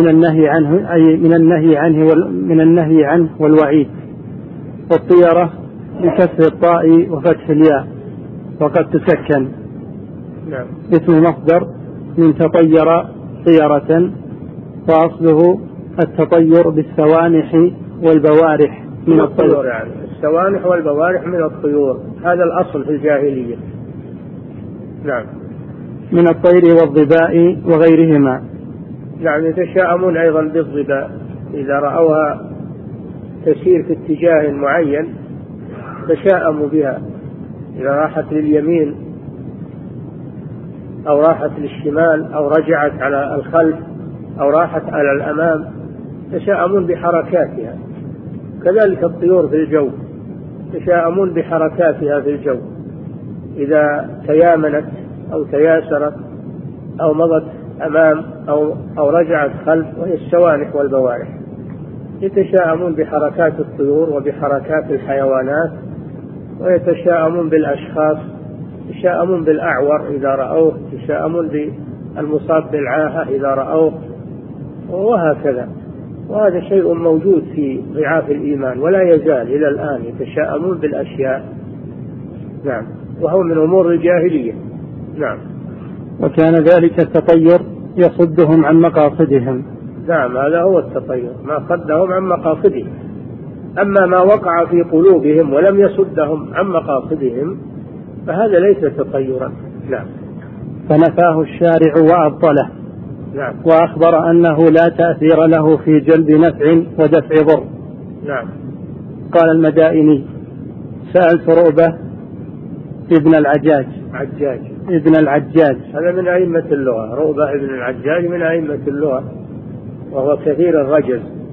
من النهي عنه والوعيد. والطيرة بكسر الطاء وفتح الياء وقد تسكن. نعم. اسم مصدر من تطير طيرة، وأصله التطير بالسوانح والبوارح من الطيور. يعني السوانح والبوارح من الطيور، هذا الأصل في الجاهلية. نعم. من الطير والظباء وغيرهما. يعني يتشاءمون أيضا بالظباء، إذا رأوها تسير في اتجاه معين تشاءموا بها، إذا راحت لليمين أو راحت للشمال أو رجعت على الخلف أو راحت على الأمام تشاءمون بحركاتها. كذلك الطيور في الجو تشاءمون بحركاتها في الجو، إذا تيامنت أو تياسرت أو مضت أمام أو رجعت خلف، وهي السوانح والبوارح. يتشاءمون بحركات الطيور وبحركات الحيوانات، ويتشاءمون بالأشخاص، يتشاءمون بالأعور إذا رأوه، يتشاءمون بالمصاب بالعاهة إذا رأوه، وهكذا. وهذا شيء موجود في ضعاف الإيمان ولا يزال إلى الآن يتشاءمون بالأشياء. نعم. وهو من أمور الجاهلية. نعم. وكان ذلك التطير يصدهم عن مقاصدهم. نعم، هذا هو التطير، ما صدهم عن مقاصدهم. أما ما وقع في قلوبهم ولم يصدهم عن مقاصدهم فهذا ليس تطيرا. نعم. فنفاه الشارع وأبطله. نعم. وأخبر أنه لا تأثير له في جلب نفع ودفع ضر. نعم. قال المدائني: سألت رؤبة ابن العجاج. ابن العجاج هذا من أئمة اللغة، رؤبة ابن العجاج من أئمة اللغة، وهو كثير الرجل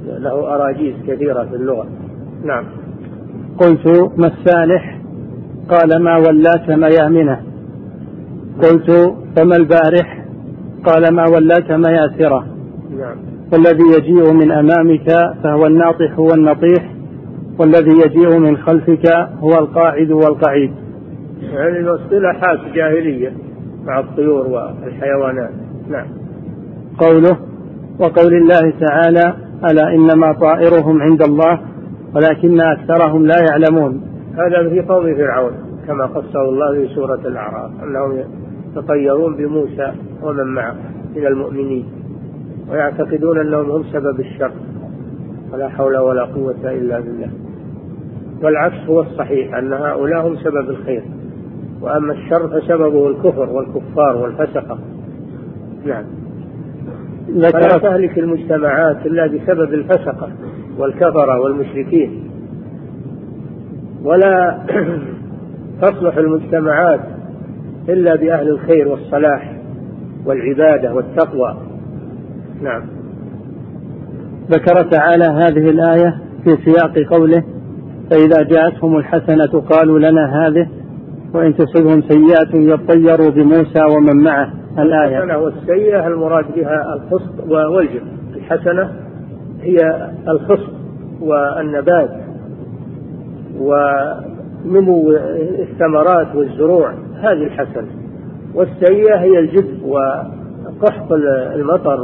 له أراجيز كثيرة في اللغة. نعم. قلت ما السالح؟ قال ما ولاك ميامنه. قلت فما البارح؟ قال ما ولاك مياسره. نعم. والذي يجيء من أمامك فهو الناطح والنطيح، والذي يجيء من خلفك هو القاعد والقعيد. يعني الاصطلاحات جاهلية مع الطيور والحيوانات. نعم. قوله وقول الله تعالى ألا إنما طائرهم عند الله ولكن أكثرهم لا يعلمون. هذا في قوم فرعون كما قصه الله في سورة الأعراف أنهم يتطيرون بموسى ومن معه من المؤمنين ويعتقدون أنهم هم سبب الشر ولا حول ولا قوة إلا بالله. والعكس هو الصحيح أن هؤلاء هم سبب الخير، وأما الشر فسببه الكفر والكفار والفسقة. نعم. فلا تهلك المجتمعات إلا بسبب الفسقة والكفرة والمشركين، ولا تصلح المجتمعات إلا بأهل الخير والصلاح والعبادة والتقوى. نعم. ذكر تعالى هذه الآية في سياق قوله فإذا جاءتهم الحسنة قالوا لنا هذه وإن تصبهم سيئة يطيروا بموسى ومن معه. الآية. الحسنة والسيئة المراد بها الخصب والجب. الحسنة هي الخصب والنبات ونمو الثمرات والزروع، هذه الحسنة. والسيئة هي الجب وقحط المطر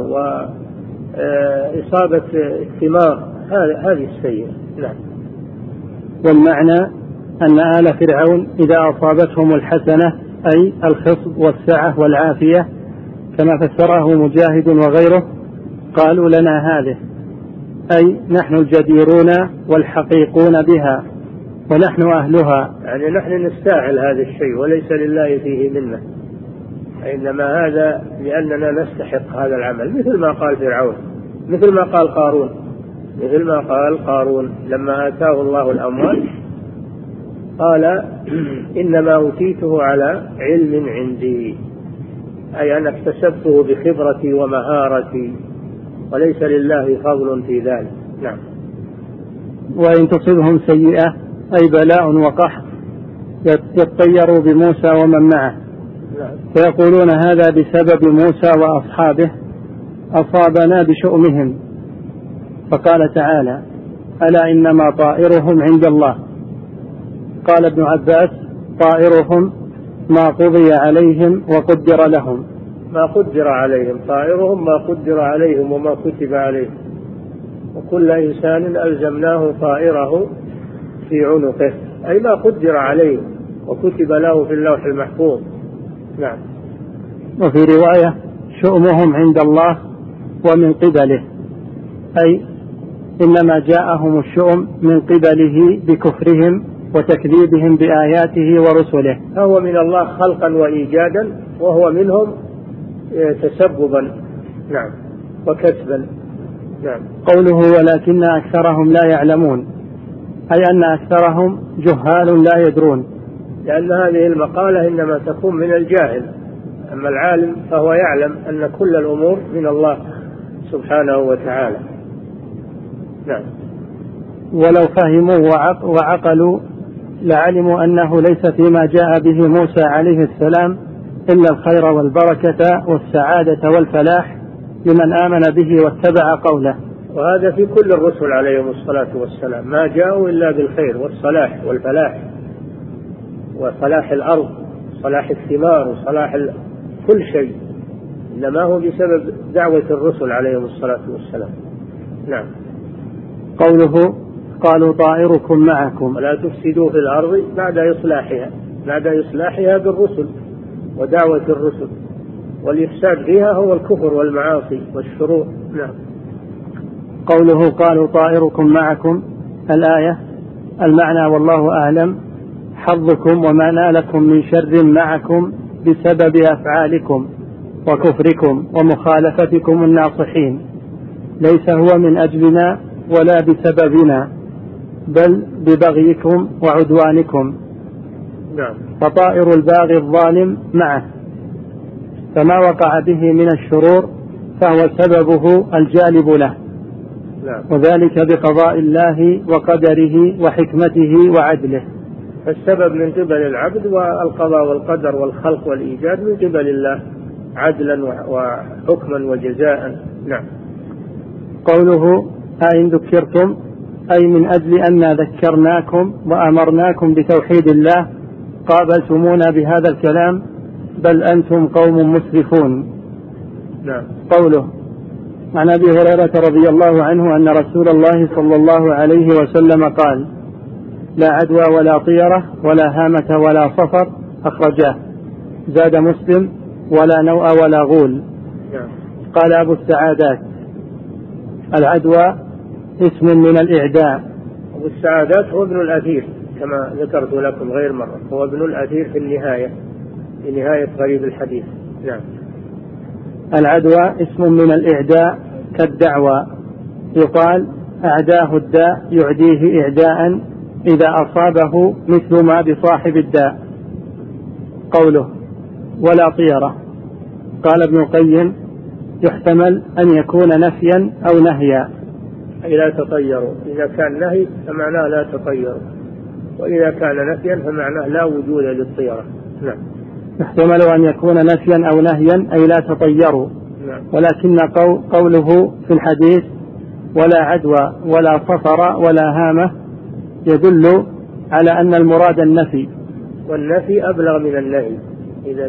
وإصابة الثمار، هذه السيئة. نعم. والمعنى أن آل فرعون إذا أصابتهم الحسنة أي الخصب والسعة والعافية كما فسره مجاهد وغيره قالوا لنا هذه أي نحن الجديرون والحقيقون بها ونحن أهلها، يعني نحن نستاهل هذا الشيء وليس لله فيه منه، إنما هذا لأننا نستحق هذا العمل، مثل ما قال فرعون، مثل ما قال قارون لما آتاه الله الأموال قال إنما أوتيته على علم عندي، أي أنا اكتسبته بخبرتي ومهارتي وليس لله فضل في ذلك. نعم. وإن تصبهم سيئة أي بلاء وقحط يطيروا بموسى ومن معه. نعم. ويقولون هذا بسبب موسى وأصحابه أصابنا بشؤمهم. فقال تعالى ألا إنما طائرهم عند الله. قال ابن عباس طائرهم ما قضي عليهم وقدر لهم. ما قدر عليهم، طائرهم ما قدر عليهم وما كتب عليهم، وكل إنسان ألزمناه طائره في عنقه، أي ما قدر عليه وكتب له في اللوح المحفوظ. نعم. وفي رواية شؤمهم عند الله ومن قبله، أي إنما جاءهم الشؤم من قبله بكفرهم وتكذيبهم بآياته ورسله. هو من الله خلقا وإيجادا، وهو منهم تسببا. نعم. وكسبا. نعم. قوله ولكن أكثرهم لا يعلمون أي أن أكثرهم جهال لا يدرون، لأن هذه المقالة إنما تكون من الجاهل، أما العالم فهو يعلم أن كل الأمور من الله سبحانه وتعالى. نعم. ولو فهموا وعقلوا لعلموا أنه ليس فيما جاء به موسى عليه السلام إلا الخير والبركة والسعادة والفلاح لمن آمن به واتبع قوله. وهذا في كل الرسل عليهم الصلاة والسلام، ما جاءوا إلا بالخير والصلاح والفلاح وصلاح الأرض صلاح الثمار وصلاح كل شيء، إنما هو بسبب دعوة الرسل عليهم الصلاة والسلام. نعم. قوله قالوا طائركم معكم ولا تفسدوا في الأرض بعد إصلاحها بالرسل ودعوة الرسل، والإفساد فيها هو الكفر والمعاصي والشرور. نعم. قوله قالوا طائركم معكم الآية المعنى والله أعلم حظكم وما نالكم من شر معكم بسبب أفعالكم وكفركم ومخالفتكم الناصحين، ليس هو من أجلنا ولا بسببنا بل ببغيكم وعدوانكم. نعم. فطائر الباغي الظالم معه، فما وقع به من الشرور فهو سببه الجالب له، نعم. وذلك بقضاء الله وقدره وحكمته وعدله. فالسبب من قبل العبد، والقضاء والقدر والخلق والإيجاد من قبل الله عدلا وحكما وجزاء. نعم. قوله أئن ذكرتم أي من أجل أن ذكرناكم وأمرناكم بتوحيد الله قابلتمونا بهذا الكلام بل أنتم قوم مسرفون. نعم. قوله عن أبي هريرة رضي الله عنه أن رسول الله صلى الله عليه وسلم قال لا عدوى ولا طيرة ولا هامة ولا صفر أخرجاه. زاد مسلم ولا نوء ولا غول. نعم. قال أبو السعادات العدوى اسم من الإعداء. أبو السعادات هو ابن الأثير كما ذكرت لكم غير مرة، هو ابن الأثير في النهاية، في نهاية غريب الحديث. نعم. العدوى اسم من الإعداء كالدعوى، يقال أعداه الداء يعديه إعداء إذا أصابه مثل ما بصاحب الداء. قوله ولا طيرة قال ابن القيم يحتمل أن يكون نفيا أو نهيا، أي لا تطيروا، إذا كان نهي فمعناه لا تطيروا، وإذا كان نفيا فمعناه لا وجود للطيرة. نعم. يحتمل أن يكون نفيا أو نهيا أي لا تطيروا. نعم. ولكن قوله في الحديث ولا عدوى ولا صفر ولا هامة يدل على أن المراد النفي، والنفي أبلغ من النهي. إذا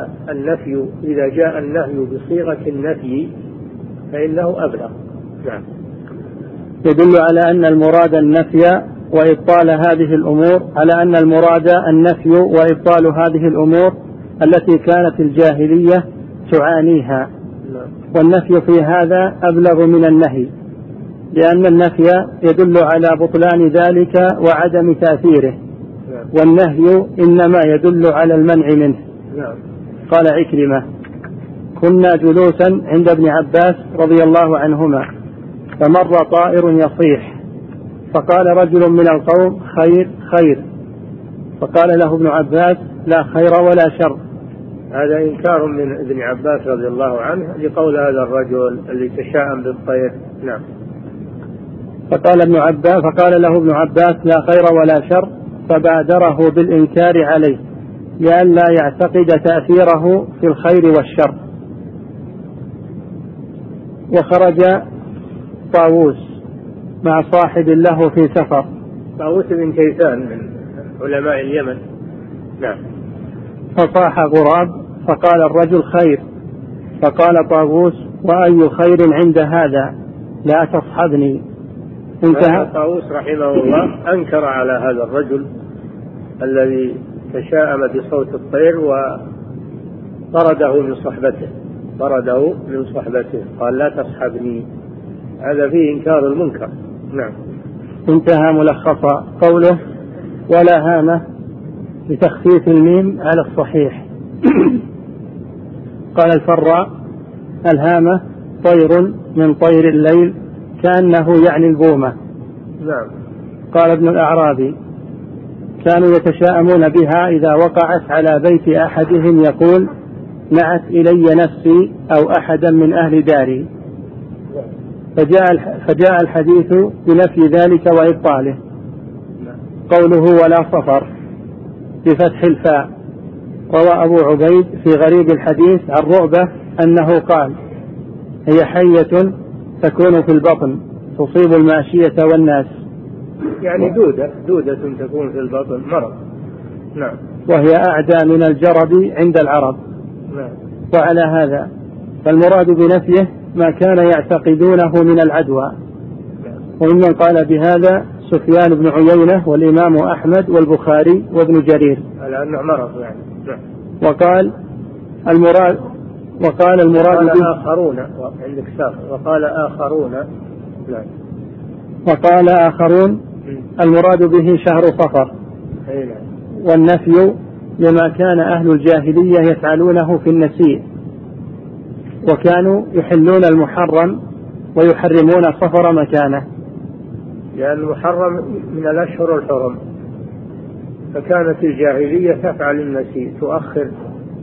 جاء النهي بصيغة النفي فإنه أبلغ. نعم. يدل على أن المراد النفي وإبطال هذه الأمور، على أن المراد النفي وإبطال هذه الأمور التي كانت الجاهلية تعانيها. والنفي في هذا أبلغ من النهي، لأن النفي يدل على بطلان ذلك وعدم تأثيره، والنهي إنما يدل على المنع منه. قال عكرمة كنا جلوسا عند ابن عباس رضي الله عنهما فمر طائر يصيح فقال رجل من القوم خير خير، فقال له ابن عباس لا خير ولا شر. هذا إنكار من ابن عباس رضي الله عنه لقول هذا الرجل اللي تشاءم بالطير. نعم. فقال له ابن عباس لا خير ولا شر، فبادره بالإنكار عليه لئلا يعتقد تأثيره في الخير والشر. وخرج طاووس مع صاحب له في سفر. طاووس بن كيسان من علماء اليمن. نعم. فصاح غراب فقال الرجل خير، فقال طاووس وأي خير عند هذا لا تصحبني. انتهى. طاووس رحمه الله أنكر على هذا الرجل الذي تشاءم بصوت الطير وطرده من صحبته، قال لا تصحبني. هذا فيه إنكار المنكر. نعم. انتهى ملخصا. قوله ولا هامة بتخفيف الميم على الصحيح. قال الفراء الهامة طير من طير الليل كأنه يعني البومة. نعم. قال ابن الأعرابي كانوا يتشاءمون بها إذا وقعت على بيت أحدهم يقول نعت إلي نفسي أو أحدا من أهل داري. فجاء الحديث بنفي ذلك وإبطاله. قوله ولا صفر بفتح الفاء. روى أبو عبيد في غريب الحديث عن رعبة أنه قال هي حية تكون في البطن تصيب الماشية والناس، يعني دودة تكون في البطن مرض. نعم. وهي أعدى من الجرب عند العرب. نعم. وعلى هذا فالمراد بنفيه ما كان يعتقدونه من العدوى. وممن قال بهذا سفيان بن عيينة والإمام أحمد والبخاري وابن جرير على أنه مرض يعني. نعم. وقال المراد آخرون عندك وقال آخرون. نعم. وقال آخرون المراد به شهر صفر. والنفي لما كان أهل الجاهلية يفعلونه في النسيء، وكانوا يحلون المحرم ويحرمون صفر مكانه، لأن المحرم من الأشهر الحرم، فكانت الجاهلية تفعل النسيء، تؤخر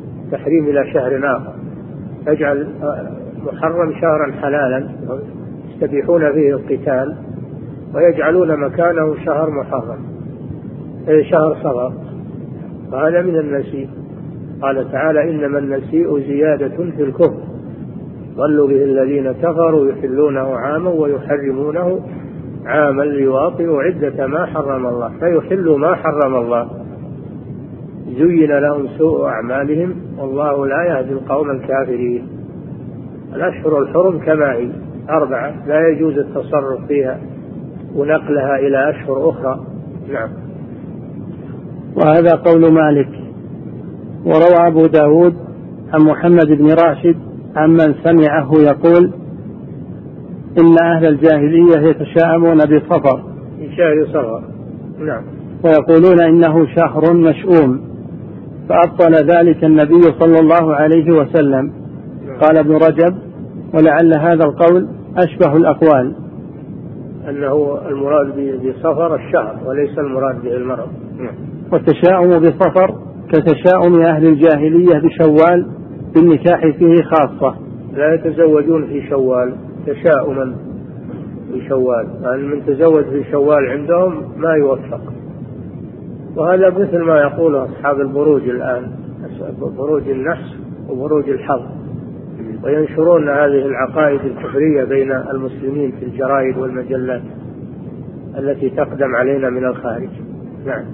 تحريم إلى شهر آخر، تجعل محرم شهرا حلالا يستبيحون فيه القتال ويجعلون مكانه شهر محرم، شهر صغر، وهذا من النسيء. قال تعالى: إنما النسيء زيادة في الكفر ضلوا به الذين كفروا يحلونه عاما ويحرمونه عاما ليواطئوا عدة ما حرم الله فيحلوا ما حرم الله زين لهم سوء أعمالهم والله لا يهدي القوم الكافرين. الأشهر الحرم كما هي 4 لا يجوز التصرف فيها ونقلها إلى أشهر أخرى. نعم. وهذا قول مالك. وروى أبو داود عن محمد بن راشد عمن سمعه يقول: إن أهل الجاهلية يتشاءمون بصفر، في شهر صغر. نعم. ويقولون إنه شهر مشؤوم، فأبطل ذلك النبي صلى الله عليه وسلم. قال ابن رجب: ولعل هذا القول أشبه الأقوال، أنه المراد بصفر الشهر وليس المراد به المرض. والتشاؤم بصفر كتشاؤم أهل الجاهلية بشوال بالنكاح فيه خاصة، لا يتزوجون في شوال تشاؤما في شوال، يعني من تزوج في شوال عندهم ما يوفق. وهذا مثل ما يقول أصحاب البروج الآن، بروج النحس وبروج الحظ، وينشرون هذه العقائد الكفرية بين المسلمين في الجرائد والمجلات التي تقدم علينا من الخارج. نعم.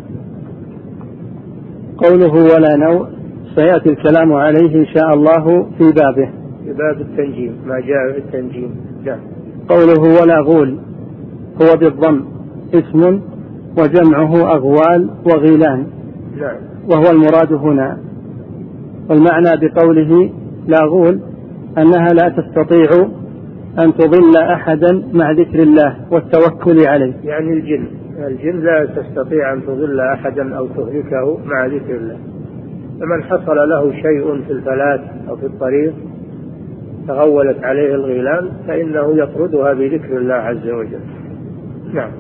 قوله ولا نوء سيأتي الكلام عليه إن شاء الله في بابه، في باب التنجيم، ما جاء في التنجيم. نعم. قوله ولا غول هو بالضم اسم وجمعه أغوال وغيلان. نعم. وهو المراد هنا. والمعنى بقوله لا غول أنها لا تستطيع أن تضل أحدا مع ذكر الله والتوكل عليه، يعني الجن لا تستطيع أن تضل أحدا أو تهلكه مع ذكر الله. فمن حصل له شيء في الفلاة أو في الطريق تغولت عليه الغيلان فإنه يطردها بذكر الله عز وجل. نعم.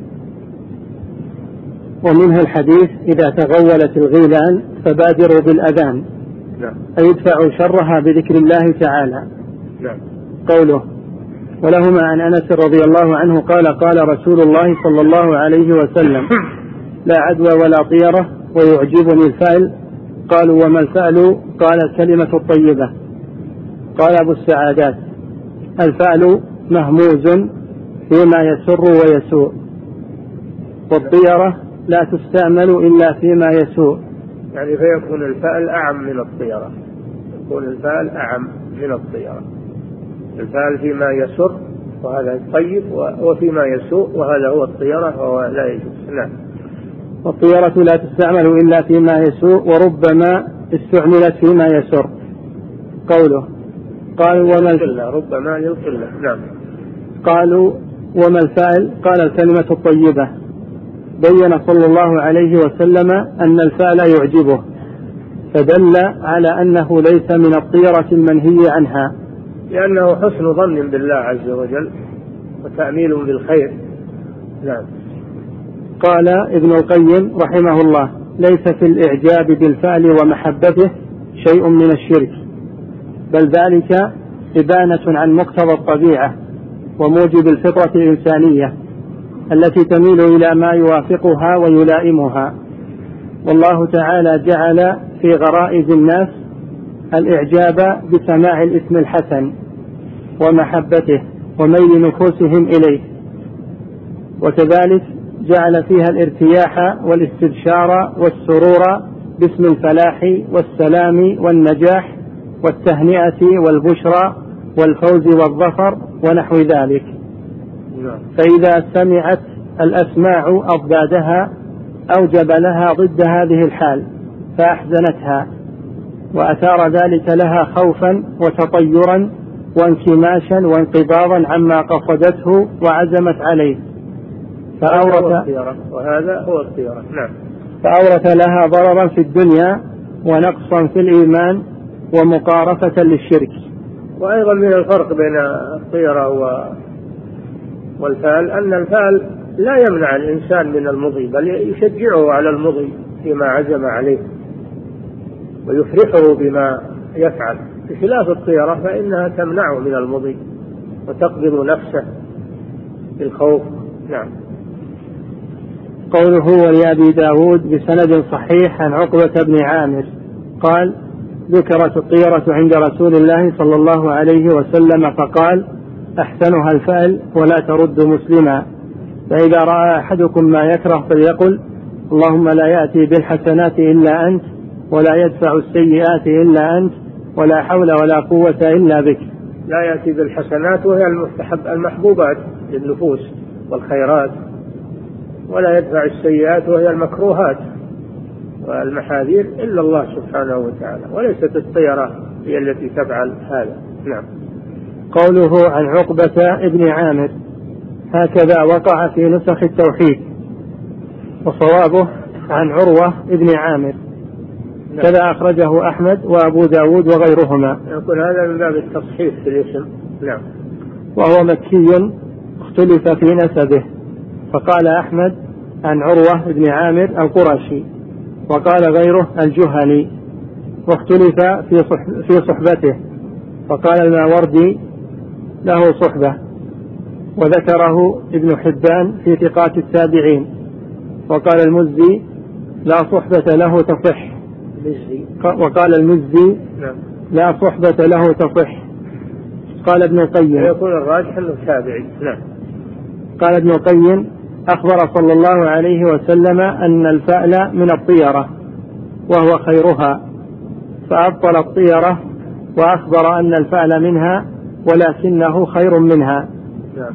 ومنها الحديث إذا تغولت الغيلان فبادروا بالأذان. نعم. أي يدفعوا شرها بذكر الله تعالى. نعم. قوله ولهما عن أنس رضي الله عنه قال قال رسول الله صلى الله عليه وسلم: لا عدوى ولا طيرة ويعجبني الفأل. قالوا وما الفأل؟ قال الكلمة الطيبة. قال أبو السعادات: الفأل مهموز فيما يسر ويسوء، والطيرة لا تستعمل إلا فيما يسوء. يعني فيكون الفأل أعم من الطيرة، يكون الفأل أعم من الطيرة. الفأل فيما يسر وهذا طيب، وفيما يسوء وهذا هو الطيرة وهو لا يجوز. نعم. والطيرة لا تستعمل إلا فيما يسوء وربما استعملت فيما يسر. قوله قالوا وما الفأل؟ ربما للقلة. نعم. قالوا وما الفأل؟ قال الكلمة الطيبة. بين صلى الله عليه وسلم أن الفأل يعجبه، فدل على أنه ليس من الطيرة المنهي عنها، لأنه حسن ظن بالله عز وجل وتأميل بالخير. نعم. قال ابن القيم رحمه الله: ليس في الإعجاب بالفعل ومحبته شيء من الشرك، بل ذلك إبانة عن مقتضى الطبيعة وموجب الفطرة الإنسانية التي تميل إلى ما يوافقها ويلائمها. والله تعالى جعل في غرائز الناس الإعجاب بسماع الاسم الحسن ومحبته وميل نفوسهم إليه، وكذلك جعل فيها الارتياح والاستبشار والسرور باسم الفلاح والسلام والنجاح والتهنئة والبشرى والفوز والظفر ونحو ذلك. فإذا سمعت الأسماع أضدادها أوجب لها ضد هذه الحال فأحزنتها، وأثار ذلك لها خوفا وتطيرا وانكماشا وانقباضا عما قصدته وعزمت عليه، وهذا هو الطيرة. نعم. فأورث لها ضررا في الدنيا ونقصا في الإيمان ومقارفة للشرك. وأيضا من الفرق بين الطيرة والفال أن الفال لا يمنع الإنسان من المضي، بل يشجعه على المضي فيما عزم عليه ويفرحه بما يفعل، بخلاف الطيرة فإنها تمنعه من المضي وتقبض نفسه بالخوف. نعم. قوله ولأبي داود بسند صحيح عن عقبة بن عامر قال ذكرت الطيرة عند رسول الله صلى الله عليه وسلم فقال أحسنها الفأل ولا ترد مسلما، فإذا رأى أحدكم ما يكره فليقل اللهم لا يأتي بالحسنات إلا أنت ولا يدفع السيئات إلا أنت ولا حول ولا قوة إلا بك. لا يأتي بالحسنات وهي المحبوبات للنفوس والخيرات، ولا يدفع السيئات وهي المكروهات والمحاذير إلا الله سبحانه وتعالى، وليست الطيرة هي التي تفعل هذا. نعم. قوله عن عقبة ابن عامر هكذا وقع في نسخ التوحيد، وصوابه عن عروة ابن عامر. نعم. كذا أخرجه أحمد وأبو داود وغيرهما. يقول هذا من باب التصحيح في الاسم. نعم. وهو مكي اختلف في نسبه، فقال أحمد عن عروة ابن عامر القرشي، وقال غيره الجهني، واختلف في صحبته، فقال الماوردي له صحبة، وذكره ابن حبان في ثقات التابعين، وقال المزي لا صحبة له تصح، وقال المزي لا صحبة له تصح. قال ابن القيم يقول الراجح انه تابعي. نعم. قال ابن القيم أخبر صلى الله عليه وسلم أن الفأل من الطيرة وهو خيرها، فأبطل الطيرة وأخبر أن الفأل منها ولكنه خير منها. نعم.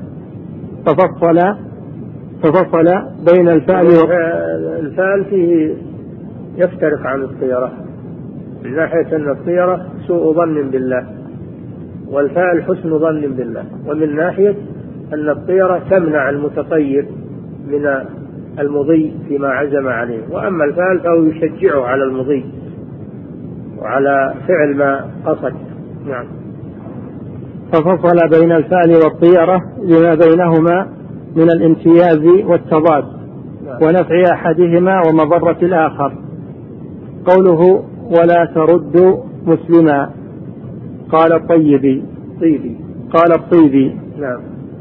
ففصل بين الفأل الفأل فيه يفترق عن الطيرة من ناحية أن الطيرة سوء ظن بالله، والفأل حسن ظن بالله، ومن ناحية أن الطيرة تمنع المتطير من المضي فيما عزم عليه، وأما الفأل فهو يشجعه على المضي وعلى فعل ما قصد. نعم. ففصل بين الفأل والطيرة لما بينهما من الامتياز والتضاد ونفع أحدهما ومضرة الآخر. قوله ولا ترد مسلما قال الطيبي نعم.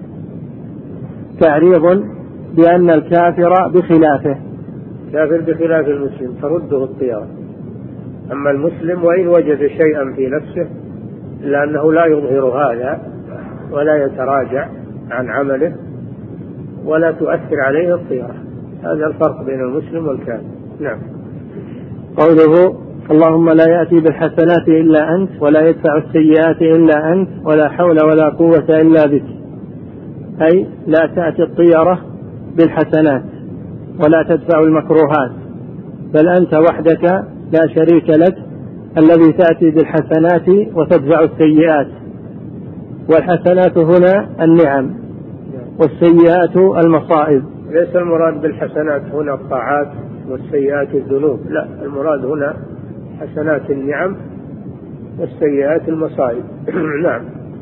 تعريض بأن الكافر بخلافه، كافر بخلاف المسلم ترده الطيرة، أما المسلم وإن وجد شيئا في نفسه إلا أنه لا يظهر هذا ولا يتراجع عن عمله ولا تؤثر عليه الطيرة. هذا الفرق بين المسلم والكافر. نعم. قوله اللهم لا يأتي بالحسنات إلا أنت ولا يدفع السيئات إلا أنت ولا حول ولا قوة إلا بك، أي لا تأتي الطيرة بالحسنات ولا تدفع المكروهات، بل أنت وحدك لا شريك لك الذي تأتي بالحسنات وتدفع السيئات. والحسنات هنا النعم والسيئات المصائب. ليس المراد بالحسنات هنا الطاعات والسيئات الذنوب، لا، المراد هنا حسنات النعم والسيئات المصائب. نعم.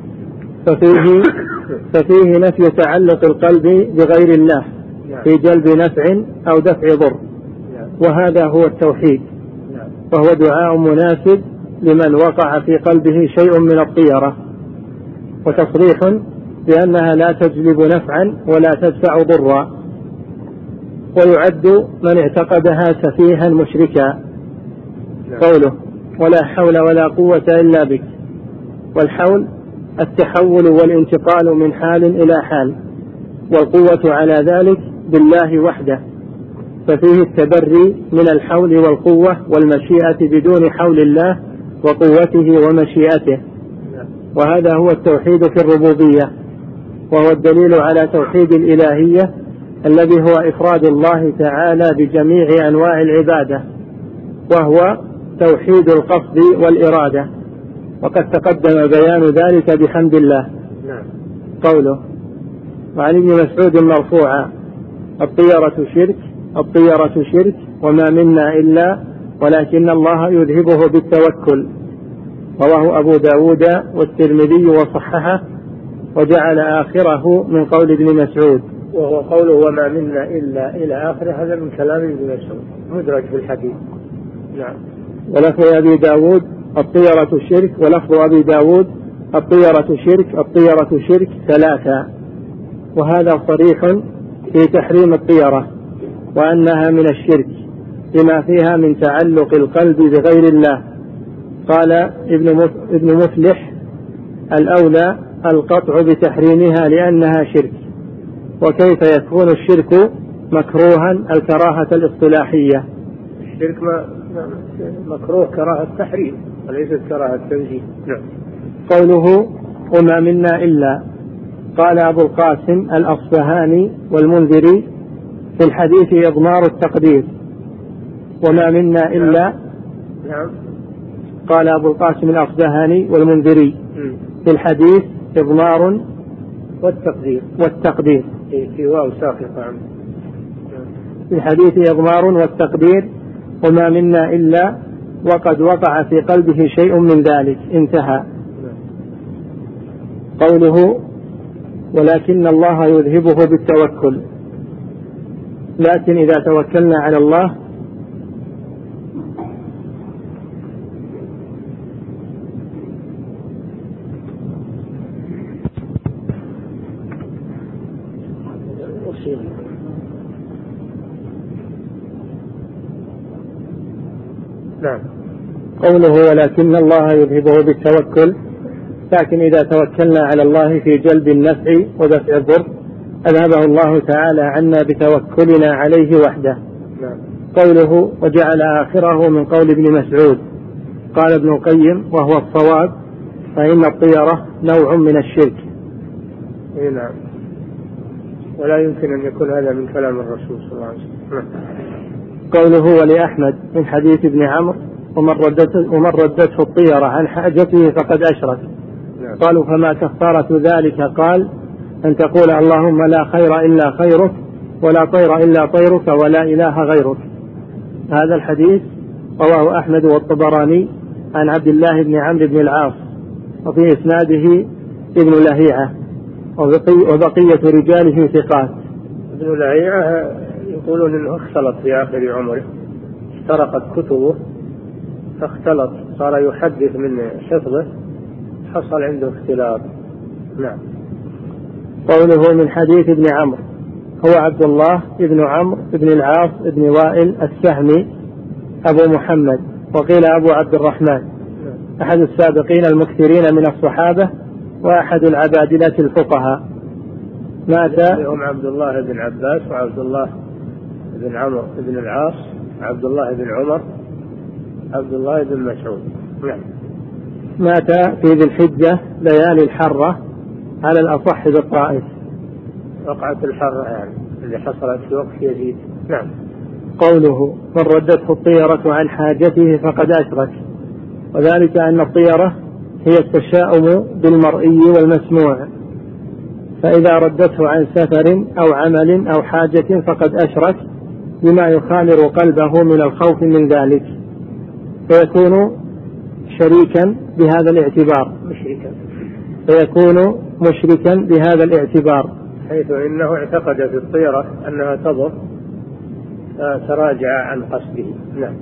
ففيه نفي تعلق القلب بغير الله في جلب نفع أو دفع ضر، وهذا هو التوحيد، وهو دعاء مناسب لمن وقع في قلبه شيء من الطيرة، وتصريح بأنها لا تجلب نفعا ولا تدفع ضرا، ويعد من اعتقدها سفيها مشركا. قوله ولا حول ولا قوة إلا بك، والحول التحول والانتقال من حال إلى حال، والقوة على ذلك بالله وحده، ففيه التبري من الحول والقوة والمشيئة بدون حول الله وقوته ومشيئته، وهذا هو التوحيد في الربوبية، وهو الدليل على توحيد الإلهية الذي هو إفراد الله تعالى بجميع أنواع العبادة، وهو توحيد القصد والإرادة، وقد تقدم بيان ذلك بحمد الله. قوله وعن ابن مسعود مرفوعا الطيرة شرك وما منا إلا ولكن الله يذهبه بالتوكل، رواه أبو داود والترمذي وصححه، وجعل آخره من قول ابن مسعود، وهو قوله وما منا إلا إلى آخره، هذا من كلام ابن مسعود مدرج في الحديث. نعم. ولفظ أبي داود الطيرة شرك، ولفظ أبي داود الطيرة شرك، الطيرة شرك ثلاثة. وهذا صريح في تحريم الطيرة وأنها من الشرك لما فيها من تعلق القلب بغير الله. قال ابن مفلح: الأولى القطع بتحريمها لأنها شرك. وكيف يكون الشرك مكروها الكراهة الاصطلاحية؟ الشرك مكروه كراهة تحريم وليست كراهة تنزيه. نعم. قوله: وما منا إلا، قال أبو القاسم الأصبهاني والمنذري في الحديث إضمار التقدير. وما منا إلا. نعم. قال أبو القاسم الأصبهاني والمنذري في الحديث إضمار والتقدير في واو ساقطة. في الحديث إضمار والتقدير. وما منا إلا وقد وقع في قلبه شيء من ذلك. انتهى. قوله: ولكن الله يذهبه بالتوكل. لكن إذا توكلنا على الله نعم. قوله: ولكن الله يذهبه بالتوكل، لكن إذا توكلنا على الله في جلب النفع ودفع الضر أذهبه الله تعالى عنا بتوكلنا عليه وحده. نعم. قوله: وجعل آخره من قول ابن مسعود. قال ابن القيم: وهو الصواب، فإن الطيرة نوع من الشرك. نعم. ولا يمكن أن يكون هذا من كلام الرسول صلى الله عليه وسلم. قوله: ولأحمد من حديث ابن عمرو: ومن ردته الطيرة عن حاجته فقد أشرك. قالوا: فما كفارة ذلك؟ قال: أن تقول اللهم لا خير إلا خيرك، ولا طير إلا طيرك، ولا إله غيرك. هذا الحديث رواه أحمد والطبراني عن عبد الله بن عمرو بن العاص، وفي إسناده ابن لهيعة، وبقية رجاله ثقات. ابن لهيعة يقولون أنه اختلط في آخر عمره، افترقت كتبه فاختلط، صار يحدث من حفظه، حصل عنده اختلاط. نعم. قوله: من حديث ابن عمرو، هو عبد الله ابن عمرو ابن العاص ابن وائل السهمي أبو محمد، وقيل أبو عبد الرحمن، أحد السابقين المكثرين من الصحابة وأحد العبادلة الفقهاء. مات هم عبد الله بن عباس وعبد الله بن عمرو بن العاص، عبد الله بن عمر، عبد الله بن مسعود. نعم. مات في ذي الحجة ليالي الحرة على الأصح بالطائف. وقعة الحرة يعني اللي حصلت في وقت يزيد. نعم. قوله: من ردته الطيرة عن حاجته فقد أشرك، وذلك أن الطيرة هي التشاؤم بالمرئي والمسموع، فإذا ردته عن سفر أو عمل أو حاجة فقد أشرك بما يخامر قلبه من الخوف من ذلك، فيكون شريكا بهذا الاعتبار، فيكون مشركا بهذا الاعتبار، حيث إنه اعتقد في الطيرة أنها تضر فتراجع عن قصده. نعم.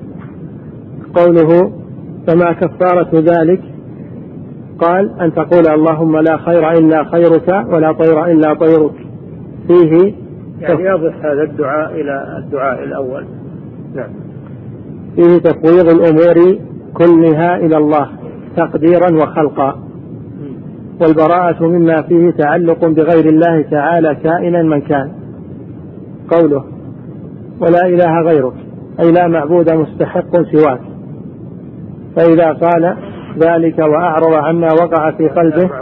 قوله: فما كفارة ذلك؟ قال: أن تقول اللهم لا خير إلا خيرك، ولا طير إلا طيرك. فيه يعني يضف هذا الدعاء إلى الدعاء الأول. نعم. فيه تفويض الأمور كلها إلى الله تقديرا وخلقا، والبراءة مما فيه تعلق بغير الله تعالى كائنا من كان. قوله: ولا إله غيرك، أي لا معبود مستحق سواك. فإذا قال ذلك وأعرض عما وقع في قلبه.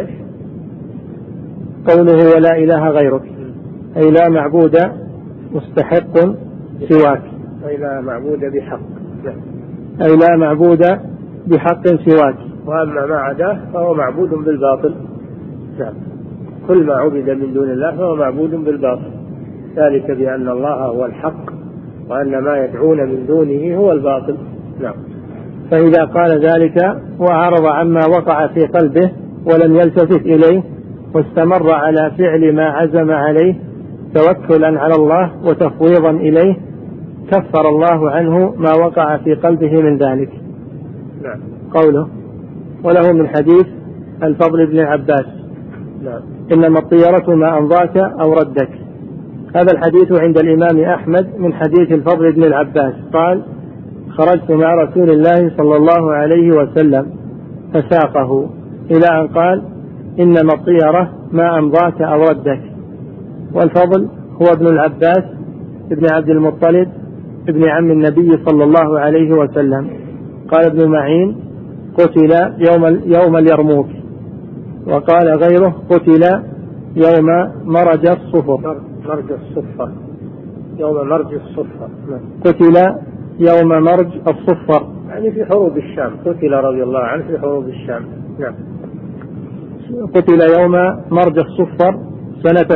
قوله: ولا إله غيرك، أي لا معبود مستحق سواك، أي لا معبود بحق، أي لا معبود بحق سواك. وأما ما عداه فهو معبود بالباطل. نعم. كل ما عبد من دون الله فهو معبود بالباطل، ذلك بأن الله هو الحق وأن ما يدعون من دونه هو الباطل. نعم. فإذا قال ذلك وأعرض عما وقع في قلبه ولم يلتفت إليه واستمر على فعل ما عزم عليه توكلا على الله وتفويضا إليه، كفر الله عنه ما وقع في قلبه من ذلك. نعم. قوله: وله من حديث الفضل بن العباس. نعم. إنما الطيرة ما أمضاك أو ردك. هذا الحديث عند الإمام أحمد من حديث الفضل بن العباس قال: خرجت مع رسول الله صلى الله عليه وسلم فساقه إلى أن قال: إنما الطيرة ما أمضاك أو ردك. والفضل هو ابن العباس ابن عبد المطلب ابن عم النبي صلى الله عليه وسلم. قال ابن معين: قتل يوم اليرموك. وقال غيره: قتل يوم مرج الصفر. يوم مرج الصفر. قتل يوم مرج الصفر، يعني في حروب الشام. قتل رضي الله عنه في حروب الشام. نعم. قتل يوم مرج الصفر سنة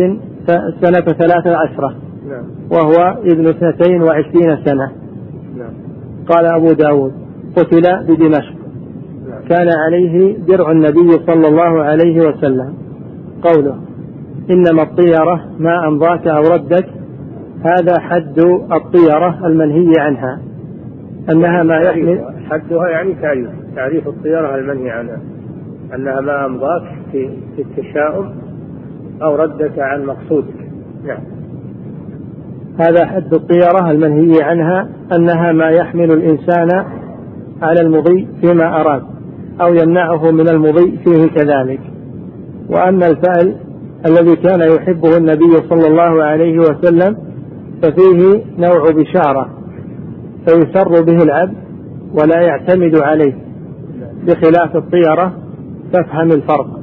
13. نعم. وهو ابن 22 سنة. نعم. قال أبو داود: قتل بدمشق. نعم. كان عليه درع النبي صلى الله عليه وسلم. قوله: إنما الطيرة ما أمضاك أو ردك، هذا حد الطيرة المنهي عنها، أنها ما يحمل. حدها يعني تعريف الطيرة المنهي عنها، أنها ما أمضاك في التشاؤم أو ردك عن مقصودك. نعم. هذا حد الطيرة المنهي عنها، أنها ما يحمل الإنسان على المضي فيما أراد أو يمنعه من المضي فيه كذلك. وأما الفعل الذي كان يحبه النبي صلى الله عليه وسلم ففيه نوع بشارة، فيسر به العبد ولا يعتمد عليه، بخلاف الطيرة فافهم الفرق.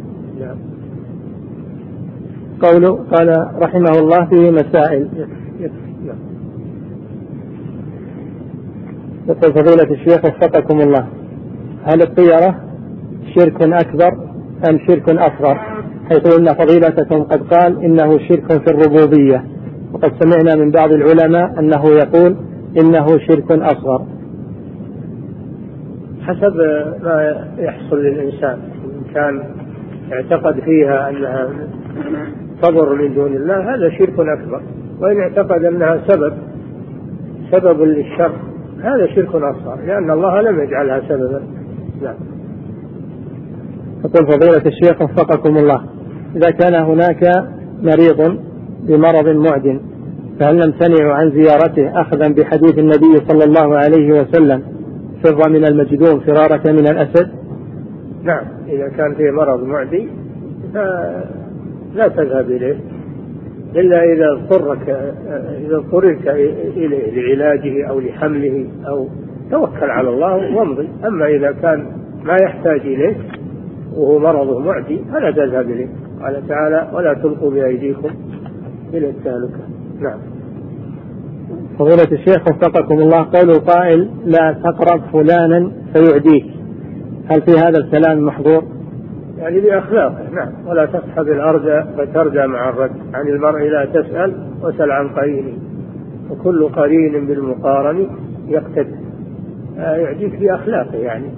قال رحمه الله: فيه مسائل. يقول فضيلة الشيخ وفقكم الله: هل الطيرة شرك أكبر أم شرك أصغر؟ حيث إن فضيلتكم قد قال إنه شرك في الربوبية، وقد سمعنا من بعض العلماء أنه يقول إنه شرك أصغر. حسب ما يحصل للإنسان، إن كان اعتقد فيها أنها تضر من دون الله هذا شرك أكبر، وإن اعتقد أنها سبب للشر هذا شرك أصغر، لأن الله لم يجعلها سببا. لا. يقول فضيلة الشيخ وفقكم الله: إذا كان هناك مريض بمرض معدٍ فهل نمتنع عن زيارته أخذا بحديث النبي صلى الله عليه وسلم: فر من المجذوم فرارك من الأسد؟ نعم، إذا كان فيه مرض معدي فلا تذهب إليه إلا إذا اضطررت إليه لعلاجه أو لحمله، أو توكل على الله وامضي. أما إذا كان ما يحتاج إليه وهو مرضه معدي فلا تذهب إليه. قال تعالى: ولا تلقوا بأيديكم إلى التهلكة. نعم. فضيلة الشيخ وفقكم الله: قول قائل: لا تقرب فلانا فيعديك، هل في هذا الكلام محظور؟ يعني بأخلاقه. نعم. ولا تصحب الأرض فتردى مع الرد، عن المرء لا تسأل وسل عن قرينه، وكل قرين بالمقارن يقتد. يعديك بأخلاقه يعني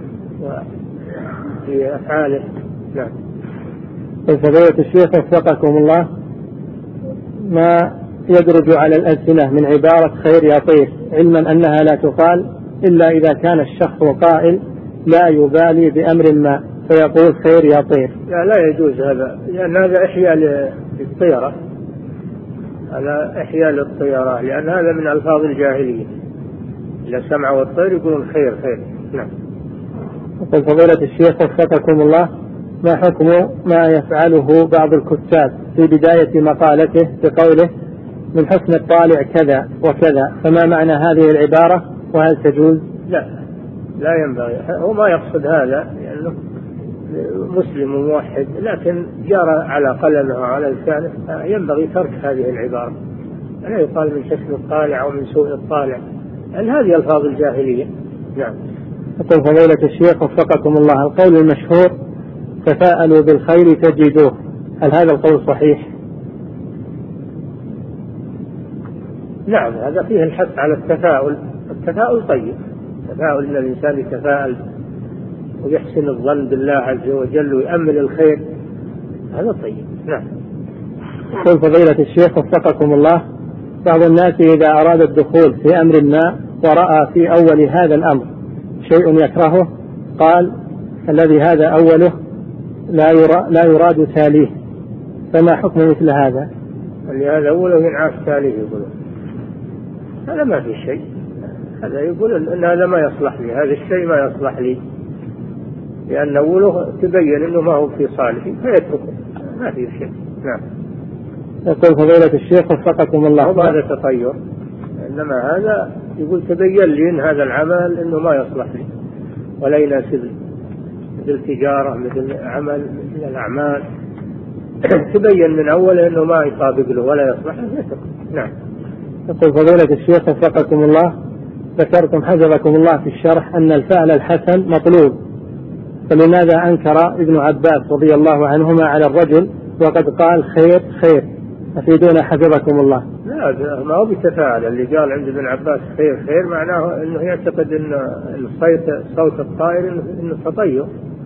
وفي أفعاله. نعم. فضيلة الشيخ وفقكم الله: ما يدرج على الألسنة من عبارة خير يطير، علما أنها لا تقال إلا إذا كان الشخص قائل لا يبالي بأمر ما فيقول خير يطير؟ لا يجوز هذا، لأن هذا إحياء للطيرة، هذا إحياء للطيرة، لأن هذا من ألفاظ الجاهلية. إذا سمعوا الطير يقولون خير خير. نعم. يقول فضيلة الشيخ وفقكم الله: ما حكم ما يفعله بعض الكتاب في بداية مقالته بقوله: من حسن الطالع كذا وكذا، فما معنى هذه العبارة وهل تجوز؟ لا ينبغي، هو ما يقصد هذا لأنه مسلم وموحد، لكن جرى على قلمه وعلى لسانه، ينبغي ترك هذه العبارة. لا يقال من حسن الطالع أو من سوء الطالع، لأن هذه ألفاظ الجاهلية. نعم. يقول فضيلة الشيخ وفقكم الله: القول المشهور تفاءلوا بالخير تجدوه، هل هذا القول صحيح؟ نعم، هذا فيه الحث على التفاؤل. التفاؤل طيب، التفاؤل إن الإنسان يتفاءل ويحسن الظن بالله عز وجل ويأمل الخير، هذا طيب. نعم. يقول فضيلة الشيخ وفقكم الله: بعض الناس إذا أراد الدخول في أمر ما ورأى في أول هذا الأمر شيء يكرهه قال: الذي هذا أوله لا يراد تاليه، فما حكم مثل هذا؟ هذا أوله ينعاش تاليه، يقول هذا ما في شيء، هذا يقول إن هذا ما يصلح لي، هذا الشيء ما يصلح لي، لأن أوله تبين إنه ما هو في صالحي فيتركه، ما في شيء. نعم. يقول فضيلة الشيخ وفقكم الله، هذا تطير، إنما هذا يقول تبين لي إن هذا العمل إنه ما يصلح لي ولا يناسبني، مثل تجارة، مثل عمل، مثل الأعمال تبين من أول إنه ما يطابق له ولا يصلح له. نعم. يقول فضيلة الشيخ وفقكم الله، ذكرتم حفظكم الله في الشرح أن الفعل الحسن مطلوب، فلماذا أنكر ابن عباس رضي الله عنهما على الرجل وقد قال خير خير؟ أفيدونا حفظكم الله. لا، ما هو بتفاعل، اللي قال عند ابن عباس خير خير معناه انه يعتقد ان صوت الطائر انه تطير.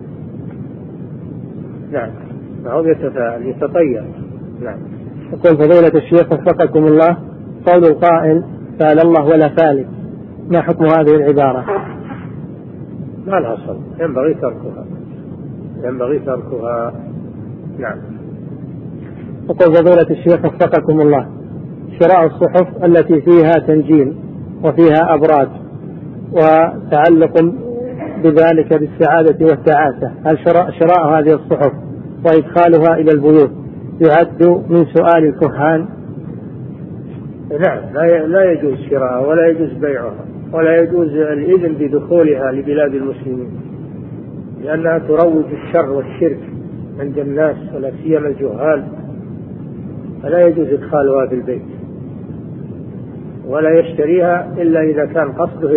نعم، ما هو بيتفاعل، يتطير. نعم. يقول فضيلة الشيخ وفقكم الله، قول القائل فعل الله ولا فالك، ما حكم هذه العبارة؟ ما لها أصل، ينبغي تركها. نعم. يقول فضيلة الشيخ وفقكم الله، شراء الصحف التي فيها تنجيم وفيها أبراج وتعلق بذلك بالسعادة والتعاسة، هل شراء هذه الصحف وإدخالها إلى البيوت يعد من سؤال الكهان؟ نعم، لا يجوز شراءها ولا يجوز بيعها ولا يجوز الإذن بدخولها لبلاد المسلمين، لأنها تروج الشر والشرك عند الناس ولا سيما الجهال، فلا يجوز إدخالها في البيت، ولا يشتريها إلا إذا كان قصده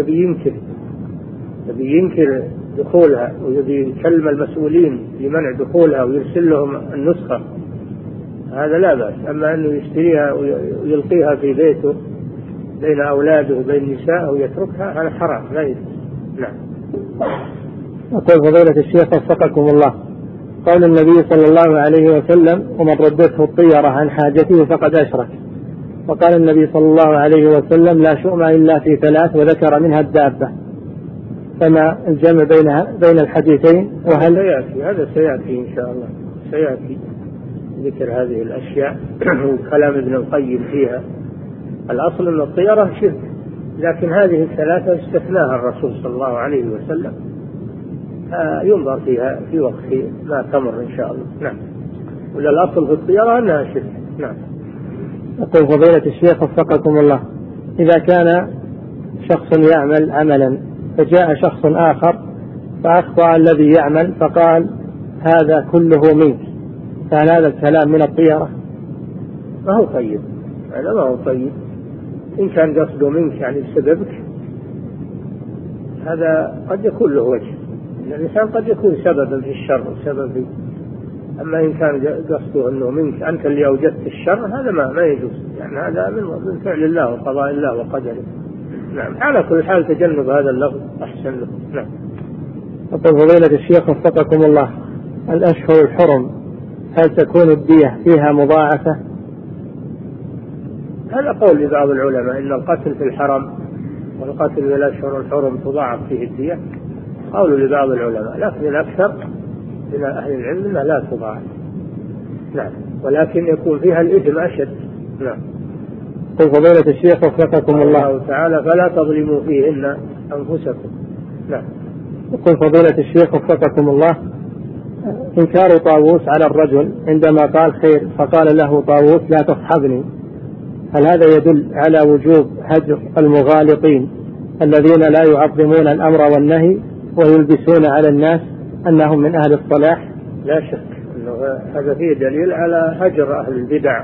بينكر دخولها ويكلم المسؤولين لمنع دخولها ويرسل لهم النسخة، هذا لا بأس. أما أنه يشتريها ويلقيها في بيته بين أولاده وبين نسائه ويتركها، هذا حرام، لا يجوز. نعم. أقول فضيلة الشيخ وفقكم الله، قول النبي صلى الله عليه وسلم ومن ردته الطيرة عن حاجته فقد أشرك، وقال النبي صلى الله عليه وسلم لا شؤم إلا في ثلاث وذكر منها الدابة، فما الجمع بين الحديثين؟ وهل هذا سيأتي إن شاء الله، سيأتي ذكر هذه الأشياء وكلام ابن القيم فيها. الأصل أن الطيرة شرك، لكن هذه الثلاثة استثناها الرسول صلى الله عليه وسلم، ينظر فيها في وقت ما تمر إن شاء الله. نعم. ولا الأصل في الطيرة أنها شرك. نعم. أقول فضيلة الشيخ وفقكم الله، إذا كان شخص يعمل عملا فجاء شخص آخر فأخطأ الذي يعمل فقال هذا كله منك، فهل هذا الكلام من الطيرة؟ ما هو طيب، هذا ما هو طيب. إن كان قصده منك يعني بسببك، هذا قد يكون له وجه، الإنسان قد يكون سببا في الشر وسبب في. أما إن كان قصده أنه منك أنت اللي أوجدت الشر، هذا ما يجوز، يعني هذا من فعل الله وقضاء الله وقدره. نعم. على كل حال تجنب هذا اللفظ أحسن له. نعم. أقول فضيلة الشيخ وفقكم الله، الأشهر الحرم هل تكون الدية فيها مضاعفة؟ هذا قول لبعض العلماء إن القتل في الحرم والقتل في الأشهر الحرم تضاعف فيه الدية، قول لبعض العلماء، لكن الأكثر من أهل العلم أنها لا تضاعف. نعم. ولكن يكون فيها الإثم أشد. نعم. قل فضيلة الشيخ وفقكم الله تعالى فلا تظلموا فيهن أنفسكم. نعم. قل فضيلة الشيخ وفقكم الله، إنكار طاووس على الرجل عندما قال خير فقال له طاووس لا تصحبني، هل هذا يدل على وجوب هجر المغالطين الذين لا يعظمون الأمر والنهي ويلبسون على الناس أنهم من أهل الصلاح؟ لا شك أنه هذا فيه دليل على هجر أهل البدع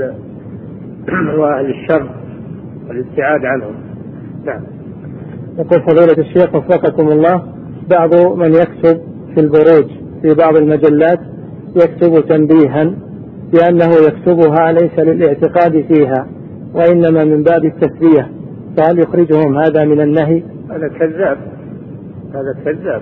وأهل الشر والابتعاد عنهم. نعم. يقول فضيلة الشيخ وفقكم الله، بعض من يكتب في البروج في بعض المجلات يكتب تنبيها بأنه يكتبها ليس للاعتقاد فيها وإنما من باب التسلية، فهل يخرجهم هذا من النهي؟ هذا كذاب، هذا كذاب،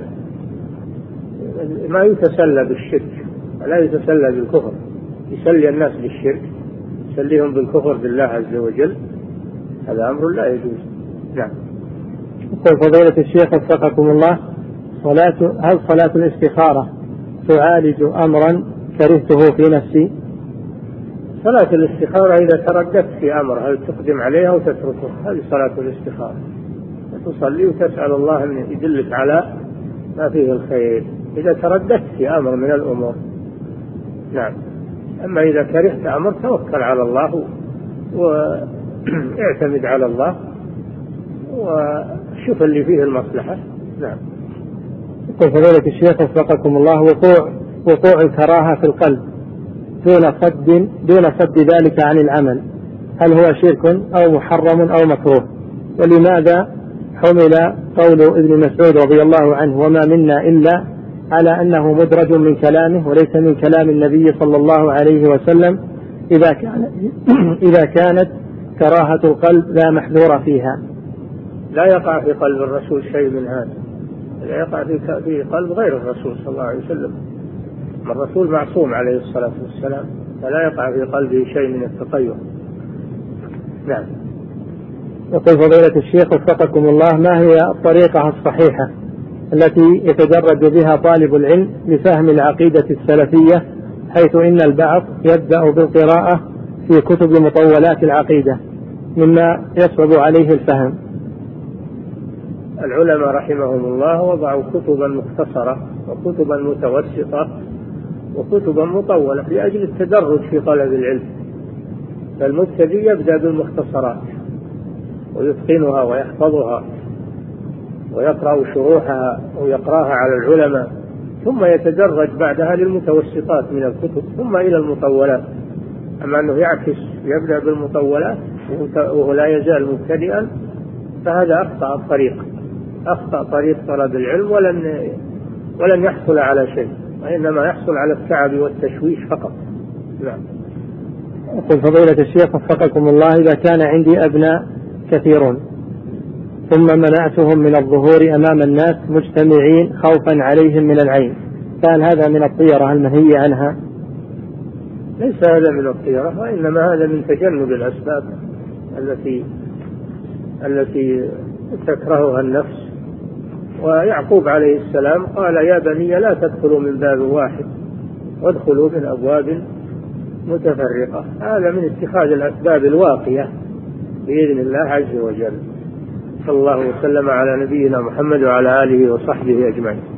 ما يتسلى بالشرك ولا يتسلى بالكفر، يسلي الناس بالشرك، يسليهم بالكفر بالله عز وجل، هذا أمر لا يجوز. نعم. يقول فضيلة الشيخ وفقكم الله، هل صلاة الاستخارة تعالج أمرا كرهته في نفسي؟ صلاة الاستخارة إذا ترددت في أمر هل تقدم عليها أو تتركه، هذه صلاة الاستخارة، تصلي وتسأل الله أن يدلك على ما فيه الخير إذا ترددت في أمر من الأمور. نعم. أما إذا كرهت أمر توكل على الله واعتمد على الله وشوف اللي فيه المصلحة. نعم. يقول فضيلة الشيخ وفقكم الله وقوع الكراهة في القلب دون صد ذلك عن العمل، هل هو شرك أو محرم أو مكروه؟ ولماذا حمل قول ابن مسعود رضي الله عنه وما منا إلا على أنه مدرج من كلامه وليس من كلام النبي صلى الله عليه وسلم إذا كانت كراهة القلب لا محذور فيها؟ لا يقع في قلب الرسول شيء من هذا، لا يقع في قلب غير الرسول صلى الله عليه وسلم. الرسول معصوم عليه الصلاة والسلام، فلا يقع في قلبه شيء من التطير. نعم. يقول فضيلة الشيخ وفقكم الله ما هي الطريقة الصحيحة التي يتدرج بها طالب العلم لفهم العقيدة السلفية، حيث إن البعض يبدأ بالقراءة في كتب مطولات العقيدة مما يصعب عليه الفهم؟ العلماء رحمهم الله وضعوا كتبا مختصرة وكتبا متوسطة وكتبا مطولة لأجل التدرج في طلب العلم. فالمبتدئ يبدأ بالمختصرات ويتقنها ويحفظها ويقرأ شروحها ويقرأها على العلماء، ثم يتدرج بعدها للمتوسطات من الكتب ثم إلى المطولات. أما أنه يعكس يبدأ بالمطولات وهو لا يزال مبتدئا فهذا أخطأ طريق طلب العلم ولن يحصل على شيء، وإنما يحصل على التعب والتشويش فقط. نعم. يقول فضيلة الشيخ وفقكم الله إذا كان عندي أبناء كثيرون ثم منعتهم من الظهور أمام الناس مجتمعين خوفا عليهم من العين، فهل هذا من الطيرة المنهي عنها؟ ليس هذا من الطيرة، وإنما هذا من تجنب الأسباب التي تكرهها النفس. ويعقوب عليه السلام قال يا بني لا تدخلوا من باب واحد وادخلوا من أبواب متفرقة. هذا من اتخاذ الأسباب الواقية بإذن الله عز وجل. صلى الله وسلم على نبينا محمد وعلى آله وصحبه أجمعين.